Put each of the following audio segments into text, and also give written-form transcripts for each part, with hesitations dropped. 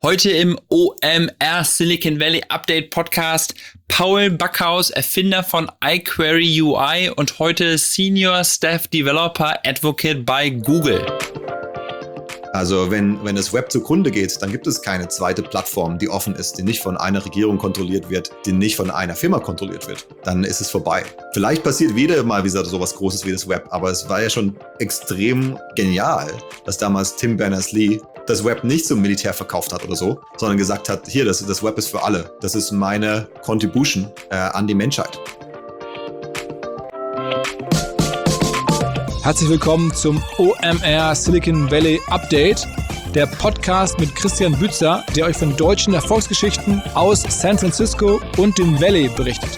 Heute im OMR Silicon Valley Update Podcast Paul Backhaus, Erfinder von iQuery UI und heute Senior Staff Developer Advocate bei Google. Also wenn das Web zugrunde geht, dann gibt es keine zweite Plattform, die offen ist, die nicht von einer Regierung kontrolliert wird, die nicht von einer Firma kontrolliert wird. Dann ist es vorbei. Vielleicht passiert wieder mal wieder sowas Großes wie das Web, aber es war ja schon extrem genial, dass damals Tim Berners-Lee das Web nicht zum Militär verkauft hat oder so, sondern gesagt hat, hier, das Web ist für alle. Das ist meine Contribution an die Menschheit. Herzlich willkommen zum OMR Silicon Valley Update, der Podcast mit Christian Bützer, der euch von deutschen Erfolgsgeschichten aus San Francisco und dem Valley berichtet.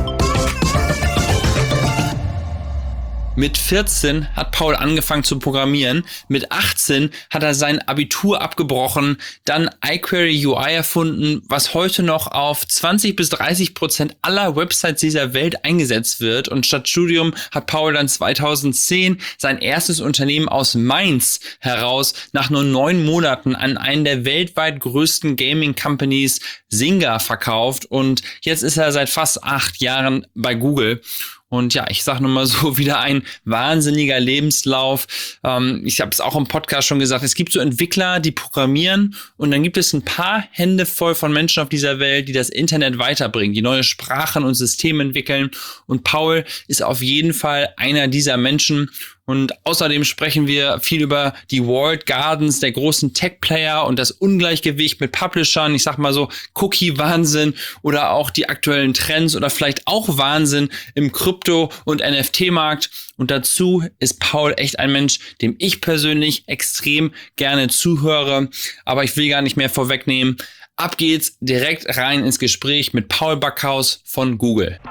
Mit 14 hat Paul angefangen zu programmieren, mit 18 hat er sein Abitur abgebrochen, dann iQuery UI erfunden, was heute noch auf 20-30% aller Websites dieser Welt eingesetzt wird, und statt Studium hat Paul dann 2010 sein erstes Unternehmen aus Mainz heraus nach nur 9 Monaten an einen der weltweit größten Gaming-Companies Zynga verkauft, und jetzt ist er seit fast 8 Jahren bei Google. Und ja, ich sag nur mal so, wieder ein wahnsinniger Lebenslauf. Ich habe es auch im Podcast schon gesagt, es gibt so Entwickler, die programmieren, und dann gibt es ein paar Hände voll von Menschen auf dieser Welt, die das Internet weiterbringen, die neue Sprachen und Systeme entwickeln. Und Paul ist auf jeden Fall einer dieser Menschen. Und außerdem sprechen wir viel über die Walled Gardens der großen Tech-Player und das Ungleichgewicht mit Publishern, ich sag mal so Cookie-Wahnsinn, oder auch die aktuellen Trends oder vielleicht auch Wahnsinn im Krypto- und NFT-Markt. Und dazu ist Paul echt ein Mensch, dem ich persönlich extrem gerne zuhöre. Aber ich will gar nicht mehr vorwegnehmen. Ab geht's direkt rein ins Gespräch mit Paul Backhaus von Google.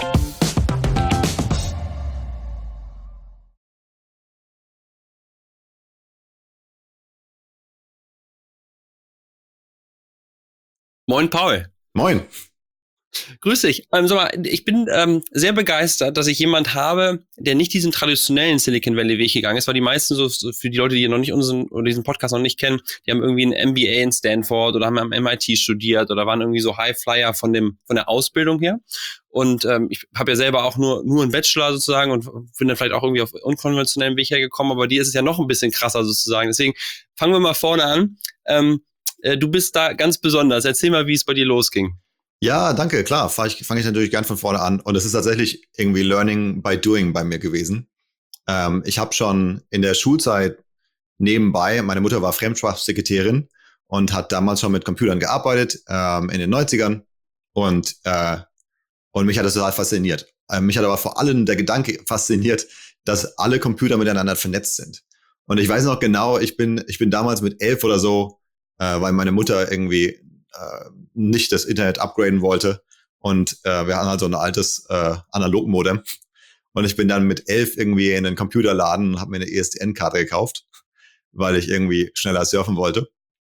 Moin Paul. Moin. Grüß dich. Sag mal, ich bin sehr begeistert, dass ich jemand habe, der nicht diesen traditionellen Silicon Valley Weg gegangen ist, weil die meisten, so für die Leute, die noch nicht diesen Podcast noch nicht kennen, die haben irgendwie ein MBA in Stanford oder haben am MIT studiert oder waren irgendwie so Highflyer von der Ausbildung her. Und ich habe ja selber auch nur einen Bachelor sozusagen und bin dann vielleicht auch irgendwie auf unkonventionellen Weg hergekommen, aber dir ist es ja noch ein bisschen krasser sozusagen. Deswegen fangen wir mal vorne an. Du bist da ganz besonders. Erzähl mal, wie es bei dir losging. Ja, danke, klar, fange ich natürlich gern von vorne an. Und es ist tatsächlich irgendwie Learning by Doing bei mir gewesen. Ich habe schon in der Schulzeit nebenbei, meine Mutter war Fremdsprachsekretärin und hat damals schon mit Computern gearbeitet, in den 90ern. Und mich hat das total fasziniert. Mich hat aber vor allem der Gedanke fasziniert, dass alle Computer miteinander vernetzt sind. Und ich weiß noch genau, ich bin damals mit 11 oder so, weil meine Mutter irgendwie nicht das Internet upgraden wollte, und wir hatten halt so ein altes Analogmodem, und ich bin dann mit 11 irgendwie in einen Computerladen und habe mir eine ISDN-Karte gekauft, weil ich irgendwie schneller surfen wollte.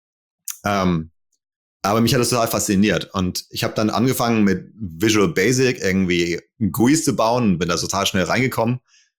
Aber mich hat das total fasziniert, und ich habe dann angefangen mit Visual Basic irgendwie GUIs zu bauen und bin da total schnell reingekommen,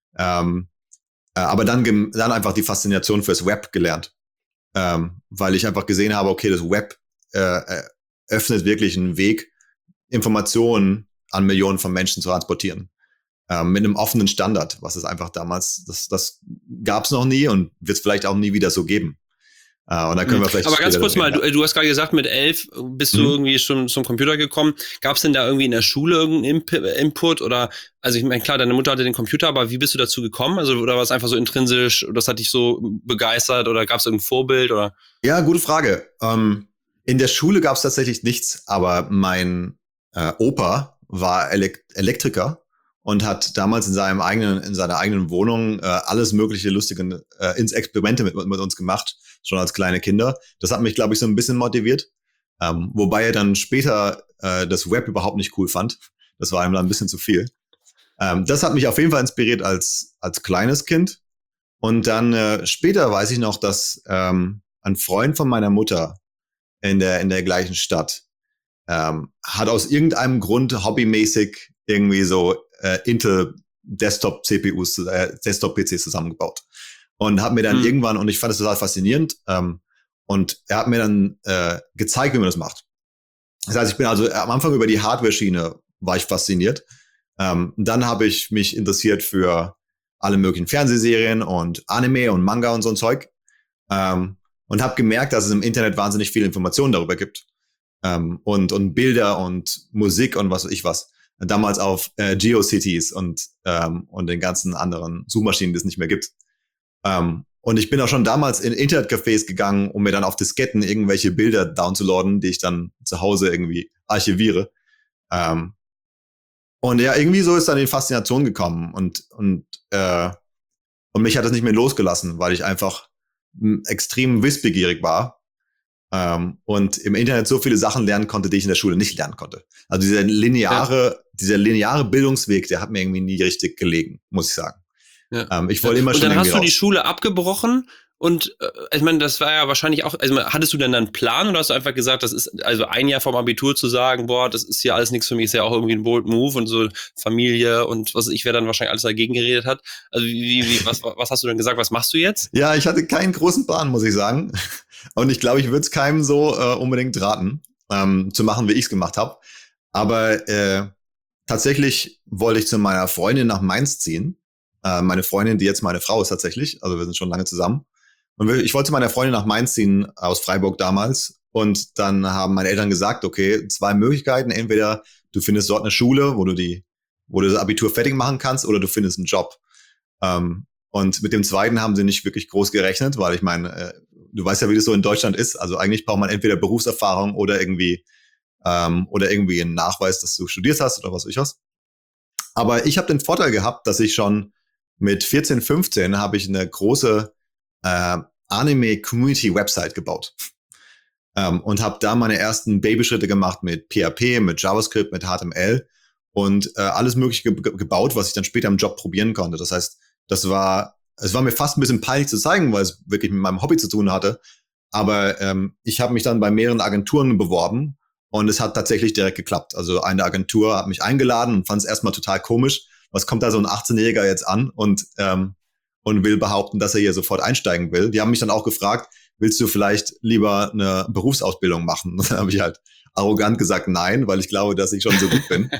aber dann einfach die Faszination fürs Web gelernt. Weil ich einfach gesehen habe, okay, das Web öffnet wirklich einen Weg, Informationen an Millionen von Menschen zu transportieren. Mit einem offenen Standard, was es einfach damals, das gab es noch nie und wird es vielleicht auch nie wieder so geben. Und dann können wir vielleicht. Aber ganz kurz mal, du hast gerade gesagt, mit 11 bist du irgendwie schon zum Computer gekommen. Gab es denn da irgendwie in der Schule irgendeinen Input oder, also ich meine, klar, deine Mutter hatte den Computer, aber wie bist du dazu gekommen? Also, oder war es einfach so intrinsisch, das hat dich so begeistert, oder gab es irgendein Vorbild, oder? Ja, gute Frage. In der Schule gab es tatsächlich nichts, aber mein Opa war Elektriker und hat damals in seiner eigenen Wohnung alles mögliche Lustige Experimente mit uns gemacht, schon als kleine Kinder. Das hat mich, glaube ich, so ein bisschen motiviert. Wobei er dann später das Web überhaupt nicht cool fand. Das war ihm dann ein bisschen zu viel. Das hat mich auf jeden Fall inspiriert als kleines Kind. Und dann später weiß ich noch, dass ein Freund von meiner Mutter in der gleichen Stadt hat aus irgendeinem Grund hobbymäßig irgendwie so Intel Desktop-CPUs, Desktop-PCs zusammengebaut. Und habe mir dann irgendwann, und ich fand es total faszinierend, Und er hat mir dann gezeigt, wie man das macht. Das heißt, ich bin also am Anfang über die Hardware-Schiene war ich fasziniert. Dann habe ich mich interessiert für alle möglichen Fernsehserien und Anime und Manga und so ein Zeug. Und habe gemerkt, dass es im Internet wahnsinnig viele Informationen darüber gibt. Und Bilder und Musik und was weiß ich was. Damals auf GeoCities und den ganzen anderen Suchmaschinen, die es nicht mehr gibt. Und ich bin auch schon damals in Internetcafés gegangen, um mir dann auf Disketten irgendwelche Bilder downzuladen, die ich dann zu Hause irgendwie archiviere. Und ja, irgendwie so ist dann die Faszination gekommen und mich hat das nicht mehr losgelassen, weil ich einfach extrem wissbegierig war und im Internet so viele Sachen lernen konnte, die ich in der Schule nicht lernen konnte. Also dieser lineare Bildungsweg, der hat mir irgendwie nie richtig gelegen, muss ich sagen. Ja. Ich wollte immer schon irgendwie raus. Und dann hast du die Schule abgebrochen und ich meine, das war ja wahrscheinlich auch, also hattest du denn dann einen Plan oder hast du einfach gesagt, das ist also ein Jahr vom Abitur zu sagen, boah, das ist hier alles nichts für mich, ist ja auch irgendwie ein bold Move und so Familie und was ich, wer dann wahrscheinlich alles dagegen geredet hat. Also was hast du denn gesagt, was machst du jetzt? Ja, ich hatte keinen großen Plan, muss ich sagen. Und ich glaube, ich würde es keinem so unbedingt raten, zu machen, wie ich es gemacht habe. Aber tatsächlich wollte ich zu meiner Freundin nach Mainz ziehen. Meine Freundin, die jetzt meine Frau ist tatsächlich, also wir sind schon lange zusammen. Und ich wollte zu meiner Freundin nach Mainz ziehen, aus Freiburg damals. Und dann haben meine Eltern gesagt, okay, 2 Möglichkeiten. Entweder du findest dort eine Schule, wo du das Abitur fertig machen kannst, oder du findest einen Job. Und mit dem zweiten haben sie nicht wirklich groß gerechnet, weil ich meine, du weißt ja, wie das so in Deutschland ist. Also eigentlich braucht man entweder Berufserfahrung oder irgendwie einen Nachweis, dass du studiert hast oder was weiß ich was. Aber ich habe den Vorteil gehabt, dass ich schon mit 14, 15 habe ich eine große Anime-Community-Website gebaut. Und habe da meine ersten Babyschritte gemacht mit PHP, mit JavaScript, mit HTML und alles Mögliche gebaut, was ich dann später im Job probieren konnte. Das heißt, es war mir fast ein bisschen peinlich zu zeigen, weil es wirklich mit meinem Hobby zu tun hatte. Aber ich habe mich dann bei mehreren Agenturen beworben und es hat tatsächlich direkt geklappt. Also eine Agentur hat mich eingeladen und fand es erstmal total komisch. Was kommt da so ein 18-Jähriger jetzt an und will behaupten, dass er hier sofort einsteigen will. Die haben mich dann auch gefragt, willst du vielleicht lieber eine Berufsausbildung machen? Und dann habe ich halt arrogant gesagt, nein, weil ich glaube, dass ich schon so gut bin.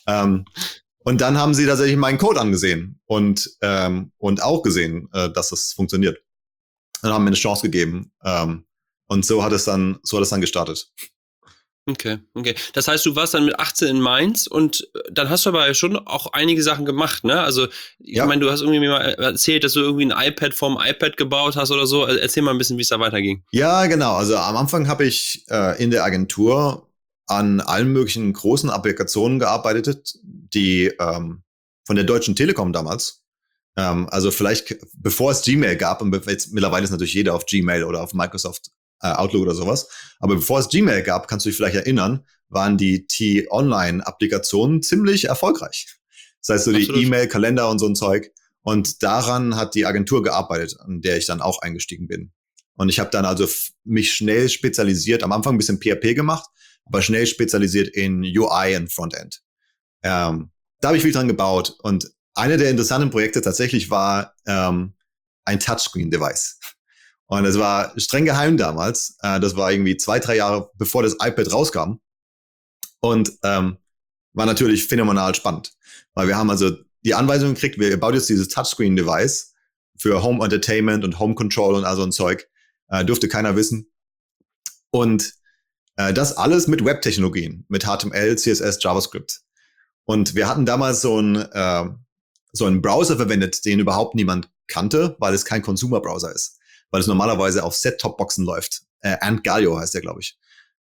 Und dann haben sie tatsächlich meinen Code angesehen und auch gesehen, dass es funktioniert. Und haben mir eine Chance gegeben. Und so hat es dann gestartet. Okay. Das heißt, du warst dann mit 18 in Mainz und dann hast du aber schon auch einige Sachen gemacht, ne? Also, ich meine, du hast irgendwie mir mal erzählt, dass du irgendwie ein iPad vom iPad gebaut hast oder so. Also, erzähl mal ein bisschen, wie es da weiterging. Ja, genau. Also am Anfang habe ich in der Agentur an allen möglichen großen Applikationen gearbeitet, die von der Deutschen Telekom damals. Also vielleicht, bevor es Gmail gab, und jetzt mittlerweile ist natürlich jeder auf Gmail oder auf Microsoft Outlook oder sowas. Aber bevor es Gmail gab, kannst du dich vielleicht erinnern, waren die T-Online-Applikationen ziemlich erfolgreich. Das heißt, so die E-Mail, Kalender und so ein Zeug. Und daran hat die Agentur gearbeitet, an der ich dann auch eingestiegen bin. Und ich habe dann also mich schnell spezialisiert, am Anfang ein bisschen PHP gemacht, aber schnell spezialisiert in UI und Frontend. Da habe ich viel dran gebaut. Und eine der interessanten Projekte tatsächlich war ein Touchscreen-Device. Und es war streng geheim damals. Das war irgendwie 2-3 Jahre, bevor das iPad rauskam. Und war natürlich phänomenal spannend. Weil wir haben also die Anweisung gekriegt, wir bauen jetzt dieses Touchscreen-Device für Home Entertainment und Home Control und all so ein Zeug. Durfte keiner wissen. Und das alles mit Web-Technologien, mit HTML, CSS, JavaScript. Und wir hatten damals so einen Browser verwendet, den überhaupt niemand kannte, weil es kein Consumer-Browser ist. Weil es normalerweise auf Set-Top-Boxen läuft. AntGalio heißt der, glaube ich.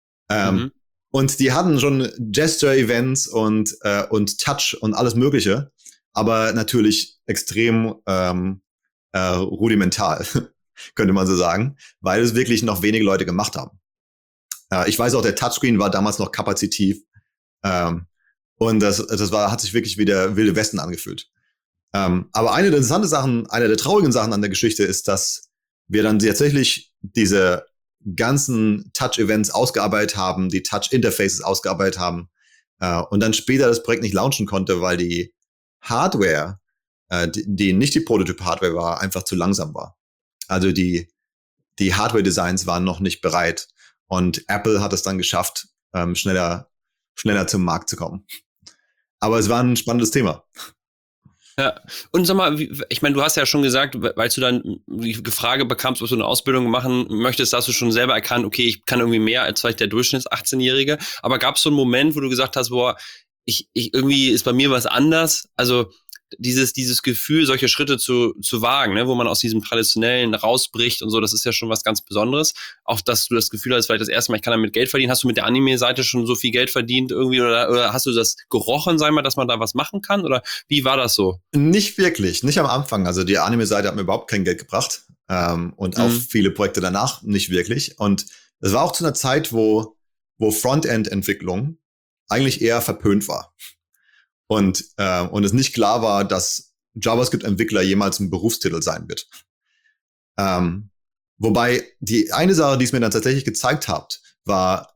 Und die hatten schon Gesture-Events und Touch und alles Mögliche, aber natürlich extrem rudimental, könnte man so sagen, weil es wirklich noch wenige Leute gemacht haben. Ich weiß auch, der Touchscreen war damals noch kapazitiv und das hat sich wirklich wie der Wilde Westen angefühlt. Aber eine der traurigen Sachen an der Geschichte ist, dass wir dann tatsächlich diese ganzen Touch-Events ausgearbeitet haben, die Touch-Interfaces ausgearbeitet haben und dann später das Projekt nicht launchen konnte, weil die Hardware, die nicht die Prototyp-Hardware war, einfach zu langsam war. Also die die Hardware-Designs waren noch nicht bereit. Und Apple hat es dann geschafft, schneller zum Markt zu kommen. Aber es war ein spannendes Thema. Ja, und sag mal, ich meine, du hast ja schon gesagt, weil du dann die Frage bekamst, ob du eine Ausbildung machen möchtest, hast du schon selber erkannt, okay, ich kann irgendwie mehr als vielleicht der Durchschnitts-18-Jährige. Aber gab es so einen Moment, wo du gesagt hast, boah, ich irgendwie ist bei mir was anders? Also dieses Gefühl, solche Schritte zu wagen, ne, wo man aus diesem Traditionellen rausbricht und so, das ist ja schon was ganz Besonderes. Auch, dass du das Gefühl hast, vielleicht das erste Mal, ich kann damit Geld verdienen. Hast du mit der Anime-Seite schon so viel Geld verdient irgendwie oder hast du das gerochen, sag mal, dass man da was machen kann? Oder wie war das so? Nicht wirklich, nicht am Anfang. Also die Anime-Seite hat mir überhaupt kein Geld gebracht und auch viele Projekte danach nicht wirklich. Und es war auch zu einer Zeit, wo Frontend-Entwicklung eigentlich eher verpönt war. Und es nicht klar war, dass JavaScript-Entwickler jemals ein Berufstitel sein wird. Wobei die eine Sache, die es mir dann tatsächlich gezeigt hat, war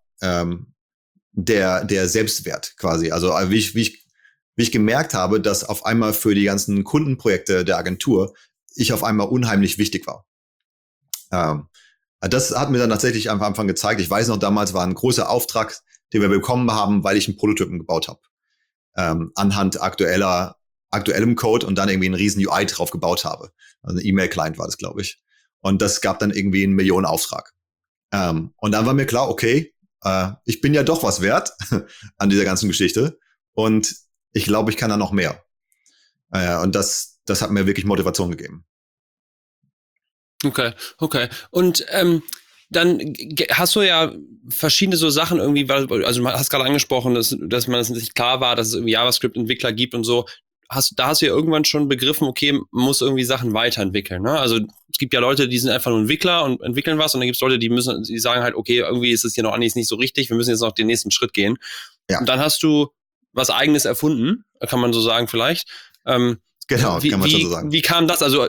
der Selbstwert quasi. Also wie ich gemerkt habe, dass auf einmal für die ganzen Kundenprojekte der Agentur ich auf einmal unheimlich wichtig war. Das hat mir dann tatsächlich am Anfang gezeigt. Ich weiß noch, damals war ein großer Auftrag, den wir bekommen haben, weil ich einen Prototypen gebaut habe. Anhand aktuellem Code und dann irgendwie einen riesen UI drauf gebaut habe. Also ein E-Mail-Client war das, glaube ich. Und das gab dann irgendwie einen Millionenauftrag. Und dann war mir klar, okay, ich bin ja doch was wert an dieser ganzen Geschichte. Und ich glaube, ich kann da noch mehr. Und das hat mir wirklich Motivation gegeben. Okay. Und dann hast du ja verschiedene so Sachen irgendwie, also du hast gerade angesprochen, dass man es nicht klar war, dass es irgendwie JavaScript-Entwickler gibt und so. Da hast du ja irgendwann schon begriffen, okay, man muss irgendwie Sachen weiterentwickeln. Ne? Also es gibt ja Leute, die sind einfach nur Entwickler und entwickeln was und dann gibt es Leute, die sagen halt, okay, irgendwie ist es hier noch nicht so richtig, wir müssen jetzt noch den nächsten Schritt gehen. Ja. Und dann hast du was Eigenes erfunden, kann man so sagen vielleicht. Genau, kann man schon so sagen. Wie kam das? Also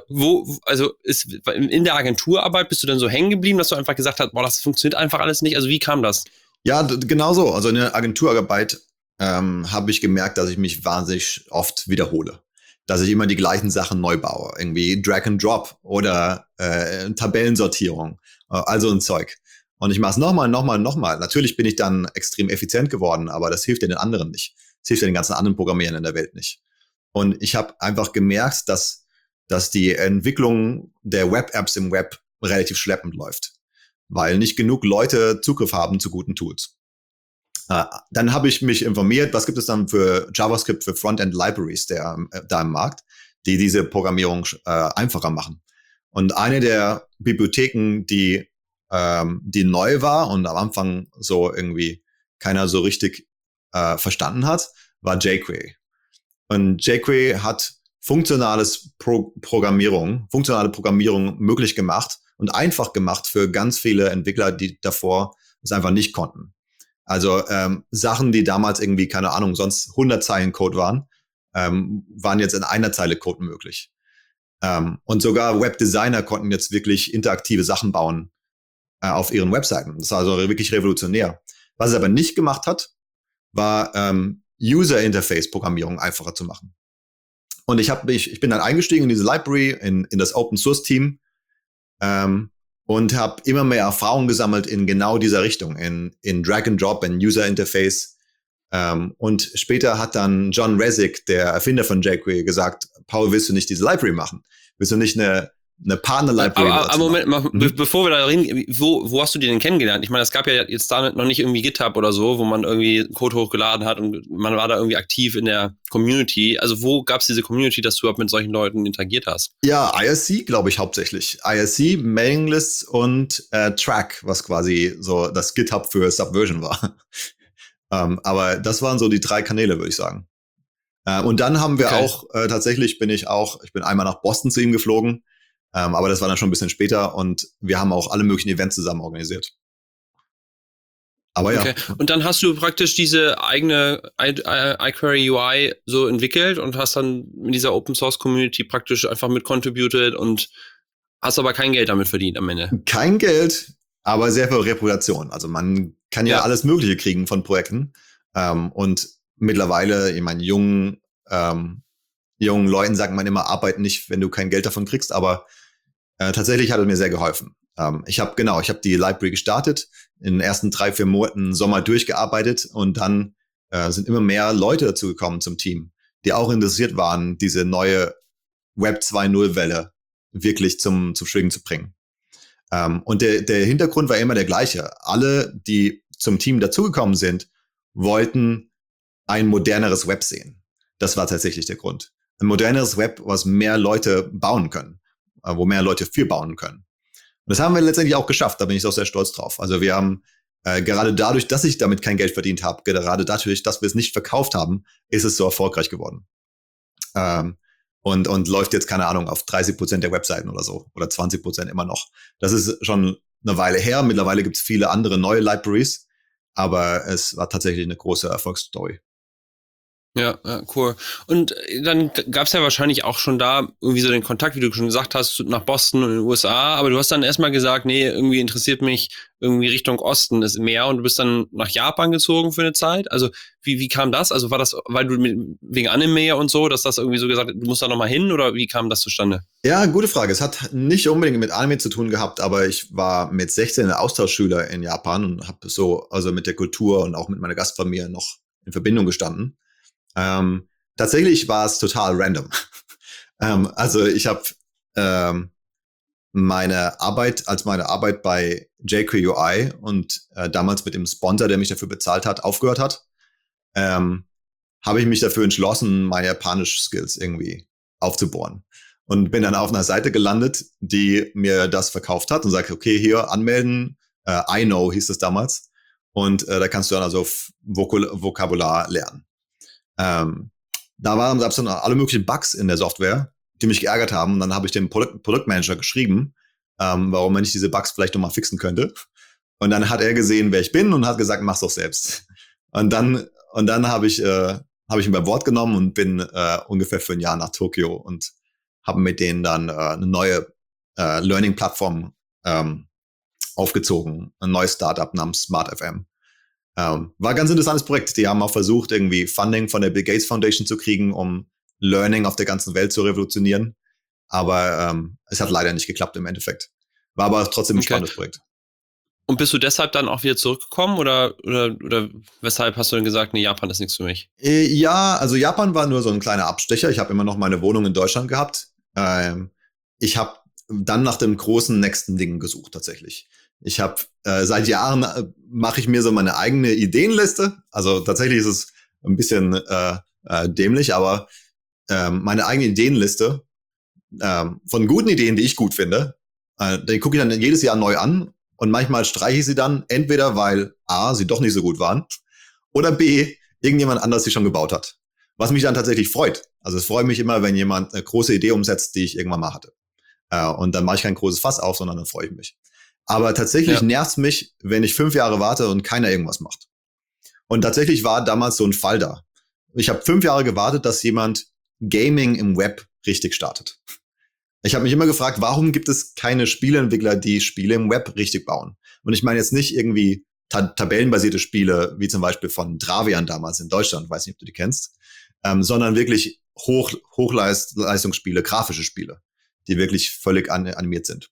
ist in der Agenturarbeit bist du dann so hängen geblieben, dass du einfach gesagt hast, boah, das funktioniert einfach alles nicht? Also wie kam das? Ja, genau so. Also in der Agenturarbeit habe ich gemerkt, dass ich mich wahnsinnig oft wiederhole. Dass ich immer die gleichen Sachen neu baue. Irgendwie Drag and Drop oder Tabellensortierung. Also ein Zeug. Und ich mache es nochmal. Natürlich bin ich dann extrem effizient geworden, aber das hilft ja den anderen nicht. Das hilft ja den ganzen anderen Programmierern in der Welt nicht. Und ich habe einfach gemerkt, dass die Entwicklung der Web-Apps im Web relativ schleppend läuft, weil nicht genug Leute Zugriff haben zu guten Tools. Dann habe ich mich informiert, was gibt es dann für JavaScript, für Frontend-Libraries da im Markt, die diese Programmierung einfacher machen. Und eine der Bibliotheken, die neu war und am Anfang so irgendwie keiner so richtig verstanden hat, war jQuery. Und jQuery hat funktionale Programmierung möglich gemacht und einfach gemacht für ganz viele Entwickler, die davor es einfach nicht konnten. Also Sachen, die damals irgendwie, keine Ahnung, sonst 100 Zeilen Code waren jetzt in einer Zeile Code möglich. Und sogar Webdesigner konnten jetzt wirklich interaktive Sachen bauen auf ihren Webseiten. Das war also wirklich revolutionär. Was es aber nicht gemacht hat, war User-Interface-Programmierung einfacher zu machen. Und ich bin dann eingestiegen in diese Library, in das Open-Source-Team und habe immer mehr Erfahrung gesammelt in genau dieser Richtung, in Drag-and-Drop, in User-Interface. Und später hat dann John Resig, der Erfinder von jQuery, gesagt, Paul, willst du nicht diese Library machen? Willst du nicht eine Partner-Library? Aber Moment mal, bevor wir da reden, wo hast du die denn kennengelernt? Ich meine, es gab ja jetzt da noch nicht irgendwie GitHub oder so, wo man irgendwie Code hochgeladen hat und man war da irgendwie aktiv in der Community. Also wo gab es diese Community, dass du mit solchen Leuten interagiert hast? Ja, IRC, glaube ich, hauptsächlich. IRC, Mailinglists und Track, was quasi so das GitHub für Subversion war. Aber das waren so die 3 Kanäle, würde ich sagen. Und dann haben wir auch, tatsächlich bin ich einmal nach Boston zu ihm geflogen, aber das war dann schon ein bisschen später und wir haben auch alle möglichen Events zusammen organisiert. Aber ja. Okay. Und dann hast du praktisch diese eigene iQuery UI so entwickelt und hast dann in dieser Open Source Community praktisch einfach mit contributed und hast aber kein Geld damit verdient am Ende. Kein Geld, aber sehr viel Reputation. Also man kann ja alles Mögliche kriegen von Projekten. Und mittlerweile, ich meine, jungen Leuten sagt man immer, arbeit nicht, wenn du kein Geld davon kriegst, aber tatsächlich hat es mir sehr geholfen. Ich habe die Library gestartet, in den ersten 3-4 Monaten Sommer durchgearbeitet und dann sind immer mehr Leute dazu gekommen zum Team, die auch interessiert waren, diese neue Web 2.0 Welle wirklich zum Schwingen zu bringen. Und der Hintergrund war immer der gleiche. Alle, die zum Team dazugekommen sind, wollten ein moderneres Web sehen. Das war tatsächlich der Grund. Ein moderneres Web, was mehr Leute bauen können, wo mehr Leute für bauen können. Und das haben wir letztendlich auch geschafft, da bin ich auch sehr stolz drauf. Also wir haben gerade dadurch, dass ich damit kein Geld verdient habe, gerade dadurch, dass wir es nicht verkauft haben, ist es so erfolgreich geworden. Und läuft jetzt, keine Ahnung, auf 30% der Webseiten oder so oder 20% immer noch. Das ist schon eine Weile her. Mittlerweile gibt es viele andere neue Libraries, aber es war tatsächlich eine große Erfolgsstory. Ja, cool. Und dann gab es ja wahrscheinlich auch schon da irgendwie so den Kontakt, wie du schon gesagt hast, nach Boston und in den USA, aber du hast dann erstmal gesagt, nee, irgendwie interessiert mich irgendwie Richtung Osten ist mehr und du bist dann nach Japan gezogen für eine Zeit. Also wie kam das? Also war das, weil du wegen Anime und so, dass das irgendwie so gesagt, du musst da nochmal hin oder wie kam das zustande? Ja, gute Frage. Es hat nicht unbedingt mit Anime zu tun gehabt, aber ich war mit 16 Austauschschüler in Japan und habe so also mit der Kultur und auch mit meiner Gastfamilie noch in Verbindung gestanden. Tatsächlich war es total random. Also ich habe meine Arbeit bei jQuery und damals mit dem Sponsor, der mich dafür bezahlt hat, aufgehört hat, habe ich mich dafür entschlossen, meine Japanisch-Skills irgendwie aufzubohren. Und bin dann auf einer Seite gelandet, die mir das verkauft hat und sagte, okay, hier anmelden, iKnow hieß es damals. Und da kannst du dann also Vokabular lernen. Da gab es dann alle möglichen Bugs in der Software, die mich geärgert haben. Und dann habe ich dem Produktmanager geschrieben, warum man nicht diese Bugs vielleicht nochmal fixen könnte. Und dann hat er gesehen, wer ich bin und hat gesagt, mach's doch selbst. Und dann habe ich ihn beim Wort genommen und bin ungefähr für ein Jahr nach Tokio und habe mit denen dann eine neue Learning-Plattform aufgezogen, ein neues Startup namens SmartFM. War ein ganz interessantes Projekt. Die haben auch versucht, irgendwie Funding von der Bill Gates Foundation zu kriegen, um Learning auf der ganzen Welt zu revolutionieren. Aber es hat leider nicht geklappt im Endeffekt. War aber trotzdem ein spannendes Projekt. Und bist du deshalb dann auch wieder zurückgekommen oder weshalb hast du denn gesagt, nee, Japan ist nichts für mich? Ja, also Japan war nur so ein kleiner Abstecher. Ich habe immer noch meine Wohnung in Deutschland gehabt. Ich habe dann nach dem großen nächsten Ding gesucht tatsächlich. Ich habe seit Jahren mache ich mir so meine eigene Ideenliste. Also tatsächlich ist es ein bisschen dämlich, aber meine eigene Ideenliste von guten Ideen, die ich gut finde, die gucke ich dann jedes Jahr neu an und manchmal streiche ich sie dann entweder, weil A, sie doch nicht so gut waren oder B, irgendjemand anders sie schon gebaut hat. Was mich dann tatsächlich freut. Also es freut mich immer, wenn jemand eine große Idee umsetzt, die ich irgendwann mal hatte. Und dann mache ich kein großes Fass auf, sondern dann freue ich mich. Aber tatsächlich nervt's mich, wenn ich 5 Jahre warte und keiner irgendwas macht. Und tatsächlich war damals so ein Fall da. Ich habe 5 Jahre gewartet, dass jemand Gaming im Web richtig startet. Ich habe mich immer gefragt, warum gibt es keine Spieleentwickler, die Spiele im Web richtig bauen? Und ich meine jetzt nicht irgendwie tabellenbasierte Spiele, wie zum Beispiel von Dravian damals in Deutschland, weiß nicht, ob du die kennst, sondern wirklich Hochleistungsspiele, grafische Spiele, die wirklich völlig animiert sind.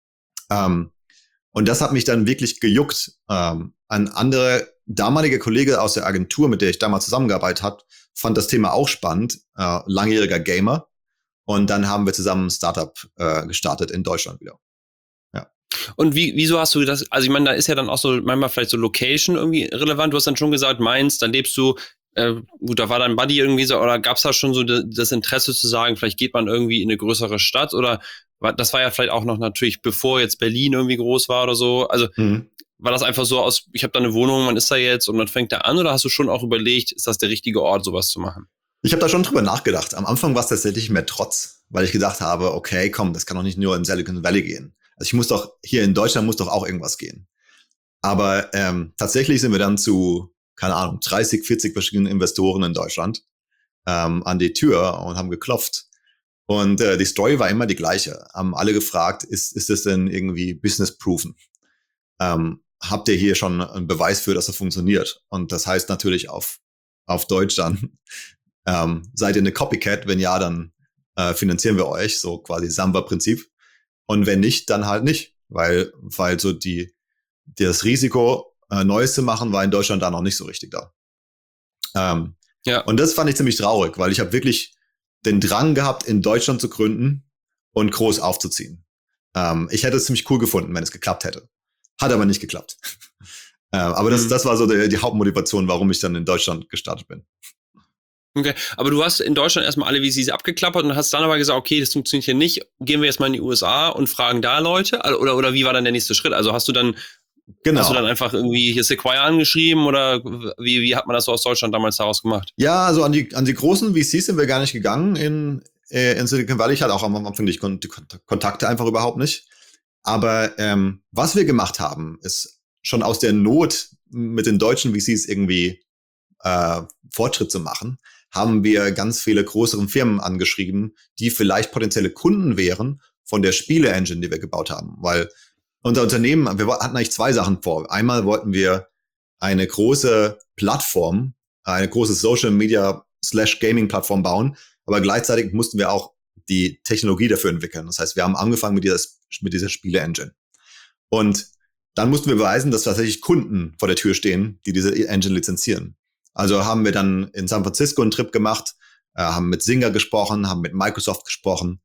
Und das hat mich dann wirklich gejuckt. Ein anderer damaliger Kollege aus der Agentur, mit der ich damals zusammengearbeitet habe, fand das Thema auch spannend, langjähriger Gamer. Und dann haben wir zusammen ein Startup gestartet in Deutschland wieder. Ja. Und wieso hast du das, also ich meine, da ist ja dann auch so manchmal vielleicht so Location irgendwie relevant. Du hast dann schon gesagt, Mainz, dann lebst du, gut, da war dein Buddy irgendwie so, oder gab es da schon so das Interesse zu sagen, vielleicht geht man irgendwie in eine größere Stadt oder das war ja vielleicht auch noch natürlich, bevor jetzt Berlin irgendwie groß war oder so. Also war das einfach so aus, ich habe da eine Wohnung, man ist da jetzt und man fängt da an oder hast du schon auch überlegt, ist das der richtige Ort, sowas zu machen? Ich habe da schon drüber nachgedacht. Am Anfang war es tatsächlich mehr Trotz, weil ich gedacht habe, okay, komm, das kann doch nicht nur in Silicon Valley gehen. Also ich muss doch, hier in Deutschland muss doch auch irgendwas gehen. Aber tatsächlich sind wir dann zu, keine Ahnung, 30, 40 verschiedenen Investoren in Deutschland an die Tür und haben geklopft. Und die Story war immer die gleiche. Haben alle gefragt, ist das denn irgendwie business-proven? Habt ihr hier schon einen Beweis für, dass das funktioniert? Und das heißt natürlich auf Deutsch dann, seid ihr eine Copycat? Wenn ja, dann finanzieren wir euch, so quasi Samba-Prinzip. Und wenn nicht, dann halt nicht. weil so das Risiko, Neues zu machen, war in Deutschland da noch nicht so richtig da. Und das fand ich ziemlich traurig, weil ich habe wirklich den Drang gehabt, in Deutschland zu gründen und groß aufzuziehen. Ich hätte es ziemlich cool gefunden, wenn es geklappt hätte. Hat aber nicht geklappt. Aber das war so die Hauptmotivation, warum ich dann in Deutschland gestartet bin. Okay, aber du hast in Deutschland erstmal alle VCs abgeklappert und hast dann aber gesagt, okay, das funktioniert hier nicht, gehen wir jetzt mal in die USA und fragen da Leute? Oder wie war dann der nächste Schritt? Also hast du dann einfach irgendwie hier Sequoia angeschrieben oder wie hat man das so aus Deutschland damals daraus gemacht? Ja, also an die großen VCs sind wir gar nicht gegangen in Silicon Valley. Ich hatte auch am Anfang die Kontakte einfach überhaupt nicht. Aber was wir gemacht haben, ist schon aus der Not mit den deutschen VCs irgendwie Fortschritt zu machen, haben wir ganz viele größeren Firmen angeschrieben, die vielleicht potenzielle Kunden wären von der Spiele-Engine, die wir gebaut haben. Weil unser Unternehmen, wir hatten eigentlich zwei Sachen vor. Einmal wollten wir eine große Plattform, eine große Social-Media/Gaming-Plattform bauen, aber gleichzeitig mussten wir auch die Technologie dafür entwickeln. Das heißt, wir haben angefangen mit dieser Spiele-Engine. Und dann mussten wir beweisen, dass tatsächlich Kunden vor der Tür stehen, die diese Engine lizenzieren. Also haben wir dann in San Francisco einen Trip gemacht, haben mit Zynga gesprochen, haben mit Microsoft gesprochen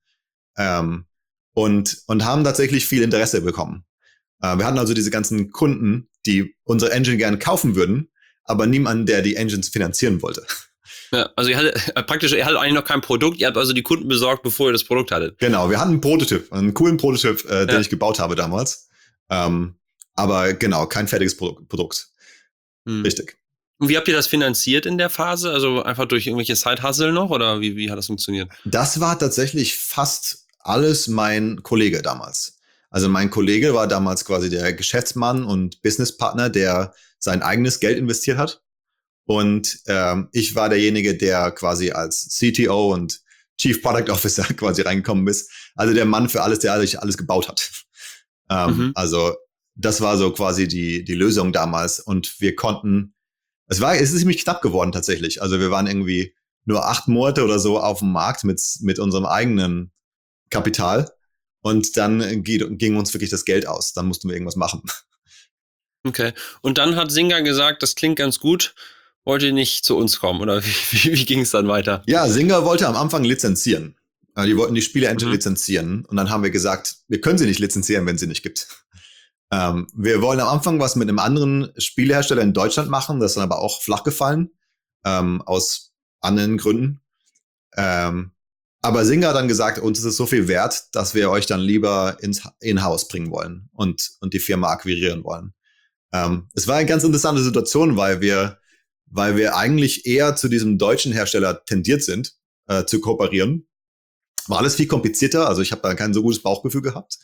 und haben tatsächlich viel Interesse bekommen. Wir hatten also diese ganzen Kunden, die unsere Engine gerne kaufen würden, aber niemanden, der die Engines finanzieren wollte. Ja, also ihr hattet eigentlich noch kein Produkt, ihr habt also die Kunden besorgt, bevor ihr das Produkt hattet. Genau, wir hatten einen coolen Prototyp, den ich gebaut habe damals. Aber genau, kein fertiges Produkt. Richtig. Und wie habt ihr das finanziert in der Phase? Also einfach durch irgendwelche Side-Hustle noch oder wie hat das funktioniert? Das war tatsächlich fast alles mein Kollege damals. Also mein Kollege war damals quasi der Geschäftsmann und Businesspartner, der sein eigenes Geld investiert hat. Und ich war derjenige, der quasi als CTO und Chief Product Officer quasi reingekommen ist. Also der Mann für alles, der alles gebaut hat. Also das war so quasi die Lösung damals. Und wir konnten, es ist ziemlich knapp geworden tatsächlich. Also wir waren irgendwie nur 8 Monate oder so auf dem Markt mit unserem eigenen Kapital. Und dann ging uns wirklich das Geld aus. Dann mussten wir irgendwas machen. Okay. Und dann hat Zynga gesagt, das klingt ganz gut. Wollt ihr nicht zu uns kommen? Oder wie ging es dann weiter? Ja, Zynga wollte am Anfang lizenzieren. Die wollten die Spiele-Engine lizenzieren. Und dann haben wir gesagt, wir können sie nicht lizenzieren, wenn sie nicht gibt. Wir wollen am Anfang was mit einem anderen Spielehersteller in Deutschland machen. Das ist dann aber auch flach gefallen. Aus anderen Gründen. Aber Zynga hat dann gesagt, uns ist es so viel wert, dass wir euch dann lieber in-house bringen wollen und die Firma akquirieren wollen. Es war eine ganz interessante Situation, weil wir eigentlich eher zu diesem deutschen Hersteller tendiert sind, zu kooperieren. War alles viel komplizierter, also ich habe da kein so gutes Bauchgefühl gehabt.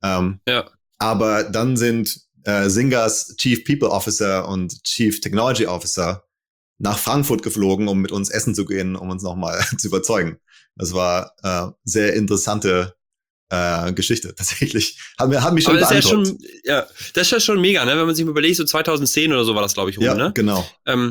Aber dann sind Zyngas Chief People Officer und Chief Technology Officer nach Frankfurt geflogen, um mit uns essen zu gehen, um uns nochmal zu überzeugen. Das war sehr interessante Geschichte, tatsächlich. Hat mich schon beeindruckt. Das ist ja schon mega, ne? Wenn man sich mal überlegt, so 2010 oder so war das, glaube ich, ne? Genau.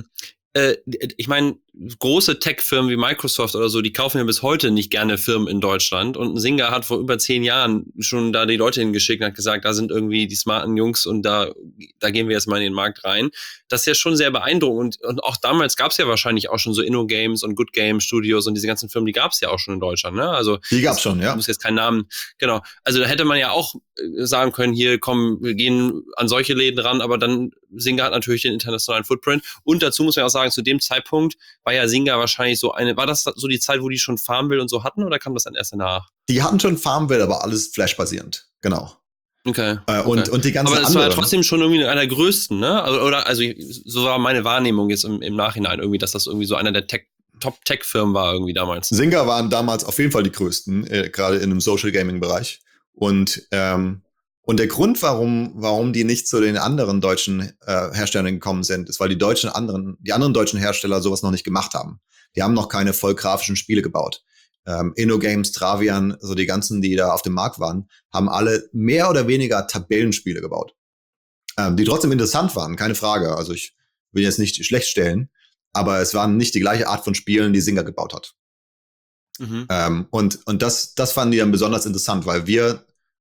Ich meine, große Tech-Firmen wie Microsoft oder so, die kaufen ja bis heute nicht gerne Firmen in Deutschland. Und Zynga hat vor über 10 Jahren schon da die Leute hingeschickt und hat gesagt, da sind irgendwie die smarten Jungs und da gehen wir jetzt mal in den Markt rein. Das ist ja schon sehr beeindruckend. Und auch damals gab es ja wahrscheinlich auch schon so InnoGames und Good Game Studios und diese ganzen Firmen, die gab es ja auch schon in Deutschland, ne? Also die gab es schon, ja. Ich muss jetzt keinen Namen, genau. Also da hätte man ja auch sagen können, hier, komm, wir gehen an solche Läden ran, aber dann Zynga hat natürlich den internationalen Footprint. Und dazu muss man auch sagen, zu dem Zeitpunkt war ja Zynga wahrscheinlich war das so die Zeit, wo die schon Farmville und so hatten oder kam das dann erst danach? Die hatten schon Farmville, aber alles Flash-basierend, genau. Okay. Und die ganze aber das war ja trotzdem schon irgendwie einer der größten, ne? Also so war meine Wahrnehmung jetzt im Nachhinein irgendwie, dass das irgendwie so einer der Top-Tech-Firmen war irgendwie damals. Zynga waren damals auf jeden Fall die größten, gerade in dem Social-Gaming-Bereich. Und der Grund, warum die nicht zu den anderen deutschen Herstellern gekommen sind, ist, weil die anderen deutschen Hersteller sowas noch nicht gemacht haben. Die haben noch keine vollgrafischen Spiele gebaut. InnoGames, Travian, so die ganzen, die da auf dem Markt waren, haben alle mehr oder weniger Tabellenspiele gebaut. Die trotzdem interessant waren, keine Frage. Also ich will jetzt nicht schlecht stellen, aber es waren nicht die gleiche Art von Spielen, die Zynga gebaut hat. Und das fanden die dann besonders interessant, weil wir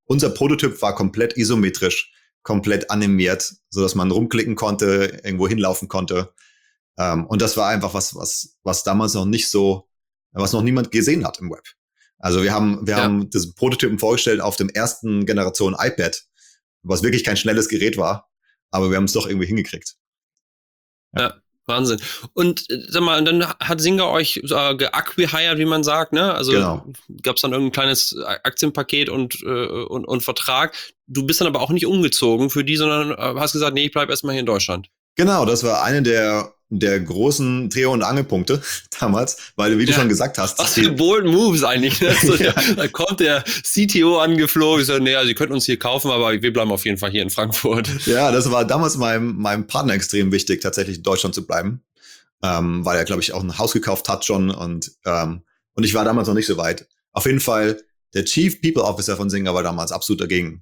unser Prototyp war komplett isometrisch, komplett animiert, so dass man rumklicken konnte, irgendwo hinlaufen konnte. Und das war einfach was damals noch nicht so, was noch niemand gesehen hat im Web. Also wir haben das Prototypen vorgestellt auf dem ersten Generation iPad, was wirklich kein schnelles Gerät war, aber wir haben es doch irgendwie hingekriegt. Ja, Wahnsinn. Und sag mal, dann hat Zynga euch geacquihired, wie man sagt, ne? Also gab es dann irgendein kleines Aktienpaket und Vertrag. Du bist dann aber auch nicht umgezogen für die, sondern hast gesagt, nee, ich bleib erstmal hier in Deutschland. Genau, das war eine der großen Dreh- und Angelpunkte damals, weil, wie du schon gesagt hast. Was für bold Moves eigentlich. Ne? So, da kommt der CTO angeflogen, so, nee, also ihr könnt uns hier kaufen, aber wir bleiben auf jeden Fall hier in Frankfurt. Ja, das war damals meinem Partner extrem wichtig, tatsächlich in Deutschland zu bleiben, weil er, glaube ich, auch ein Haus gekauft hat schon und ich war damals noch nicht so weit. Auf jeden Fall, der Chief People Officer von Zynga war damals absolut dagegen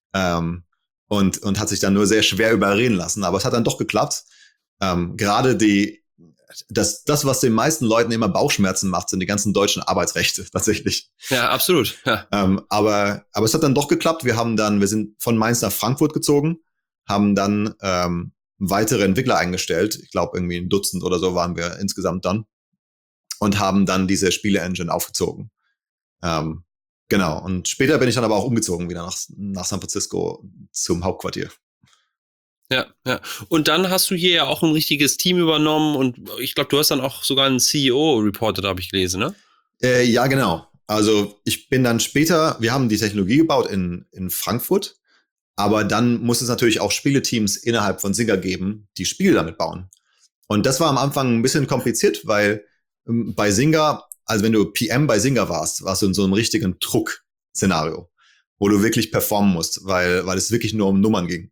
und hat sich dann nur sehr schwer überreden lassen, aber es hat dann doch geklappt. Gerade das, was den meisten Leuten immer Bauchschmerzen macht, sind die ganzen deutschen Arbeitsrechte tatsächlich. Ja, absolut. Ja. Aber es hat dann doch geklappt. Wir sind von Mainz nach Frankfurt gezogen, haben dann weitere Entwickler eingestellt. Ich glaube, irgendwie ein Dutzend oder so waren wir insgesamt dann und haben dann diese Spiele-Engine aufgezogen. Genau. Und später bin ich dann aber auch umgezogen wieder nach San Francisco zum Hauptquartier. Ja. Und dann hast du hier ja auch ein richtiges Team übernommen und ich glaube, du hast dann auch sogar einen CEO reported, habe ich gelesen, ne? Ja, genau. Also ich bin dann später, wir haben die Technologie gebaut in Frankfurt, aber dann muss es natürlich auch Spieleteams innerhalb von Zynga geben, die Spiele damit bauen. Und das war am Anfang ein bisschen kompliziert, weil bei Zynga, also wenn du PM bei Zynga warst du in so einem richtigen Druck-Szenario, wo du wirklich performen musst, weil es wirklich nur um Nummern ging.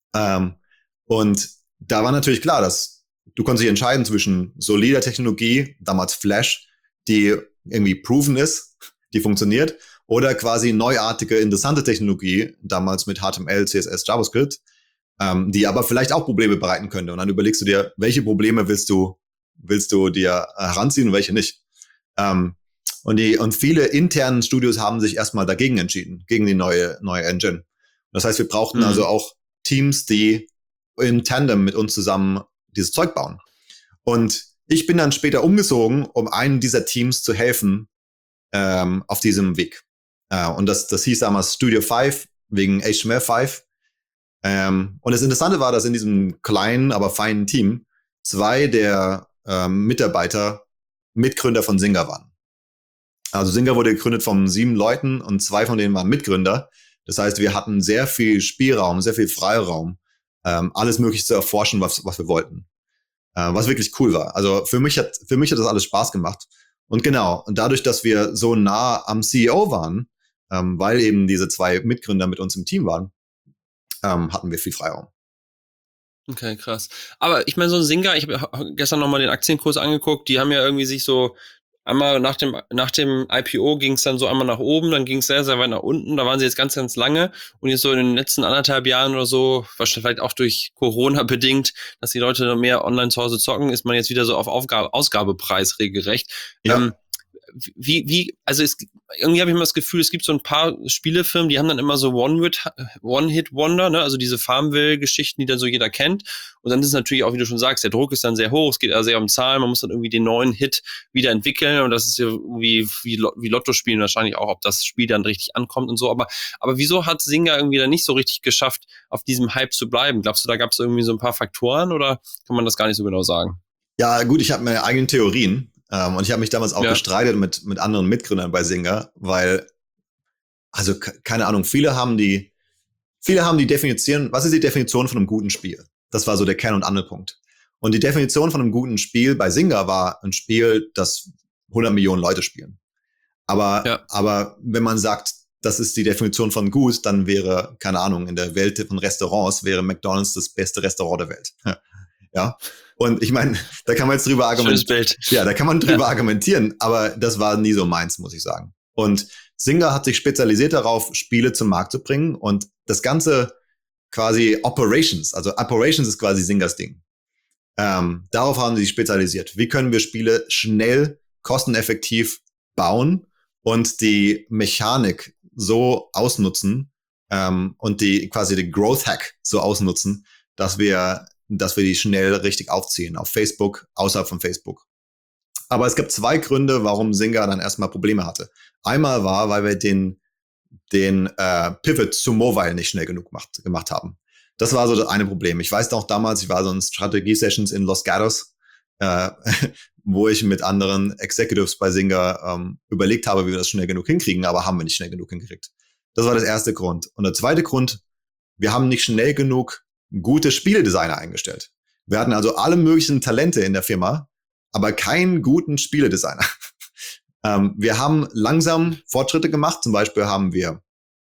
Und da war natürlich klar, dass du konntest dich entscheiden zwischen solider Technologie, damals Flash, die irgendwie proven ist, die funktioniert, oder quasi neuartige, interessante Technologie, damals mit HTML, CSS, JavaScript, die aber vielleicht auch Probleme bereiten könnte. Und dann überlegst du dir, welche Probleme willst du dir heranziehen und welche nicht. Und viele internen Studios haben sich erstmal dagegen entschieden, gegen die neue Engine. Das heißt, wir brauchten also auch Teams, die in Tandem mit uns zusammen dieses Zeug bauen. Und ich bin dann später umgezogen, um einem dieser Teams zu helfen auf diesem Weg. Und das hieß damals Studio 5 wegen HTML5. Und das Interessante war, dass in diesem kleinen, aber feinen Team 2 der Mitarbeiter Mitgründer von Zynga waren. Also Zynga wurde gegründet von 7 Leuten und 2 von denen waren Mitgründer. Das heißt, wir hatten sehr viel Spielraum, sehr viel Freiraum, alles Mögliche zu erforschen, was wir wollten. Was wirklich cool war. Also für mich hat das alles Spaß gemacht. Und genau, und dadurch, dass wir so nah am CEO waren, weil eben diese 2 Mitgründer mit uns im Team waren, hatten wir viel Freiraum. Okay, krass. Aber ich meine, so ein Zynga, ich habe gestern nochmal den Aktienkurs angeguckt, die haben ja irgendwie sich so einmal nach dem IPO ging es dann so einmal nach oben, dann ging es sehr, sehr weit nach unten. Da waren sie jetzt ganz, ganz lange. Und jetzt so in den letzten 1,5 Jahren oder so, wahrscheinlich vielleicht auch durch Corona bedingt, dass die Leute noch mehr online zu Hause zocken, ist man jetzt wieder so auf Ausgabepreis regelrecht. Ja. Also irgendwie habe ich immer das Gefühl, es gibt so ein paar Spielefirmen, die haben dann immer so One-Hit-Wonder, ne? Also diese Farmville-Geschichten, die dann so jeder kennt. Und dann ist es natürlich auch, wie du schon sagst, der Druck ist dann sehr hoch, es geht also sehr um Zahlen, man muss dann irgendwie den neuen Hit wieder entwickeln und das ist ja irgendwie wie Lotto spielen wahrscheinlich auch, ob das Spiel dann richtig ankommt und so. Aber wieso hat Zynga irgendwie dann nicht so richtig geschafft, auf diesem Hype zu bleiben? Glaubst du, da gab es irgendwie so ein paar Faktoren oder kann man das gar nicht so genau sagen? Ja, gut, ich habe meine eigenen Theorien. Und ich habe mich damals auch gestreitet mit anderen Mitgründern bei Zynga, weil, also keine Ahnung, viele haben die Definition, was ist die Definition von einem guten Spiel? Das war so der Kern- und Angelpunkt. Und die Definition von einem guten Spiel bei Zynga war ein Spiel, das 100 Millionen Leute spielen. Aber wenn man sagt, das ist die Definition von gut, dann wäre, keine Ahnung, in der Welt von Restaurants wäre McDonald's das beste Restaurant der Welt. Ja. Und ich meine, da kann man jetzt drüber argumentieren. Ja, da kann man drüber argumentieren, aber das war nie so meins, muss ich sagen. Und Zynga hat sich spezialisiert darauf, Spiele zum Markt zu bringen und das Ganze quasi Operations ist quasi Zyngas Ding. Darauf haben sie sich spezialisiert. Wie können wir Spiele schnell, kosteneffektiv bauen und die Mechanik so ausnutzen, und die Growth Hack so ausnutzen, dass wir die schnell richtig aufziehen auf Facebook, außerhalb von Facebook. Aber es gibt 2 Gründe, warum Zynga dann erstmal Probleme hatte. Einmal war, weil wir den Pivot zu Mobile nicht schnell genug gemacht haben. Das war so das eine Problem. Ich weiß noch damals, ich war so in Strategie-Sessions in Los Gatos, wo ich mit anderen Executives bei Zynga überlegt habe, wie wir das schnell genug hinkriegen, aber haben wir nicht schnell genug hingekriegt. Das war der erste Grund. Und der zweite Grund, wir haben nicht schnell genug gute Spieledesigner eingestellt. Wir hatten also alle möglichen Talente in der Firma, aber keinen guten Spieledesigner. Wir haben langsam Fortschritte gemacht. Zum Beispiel haben wir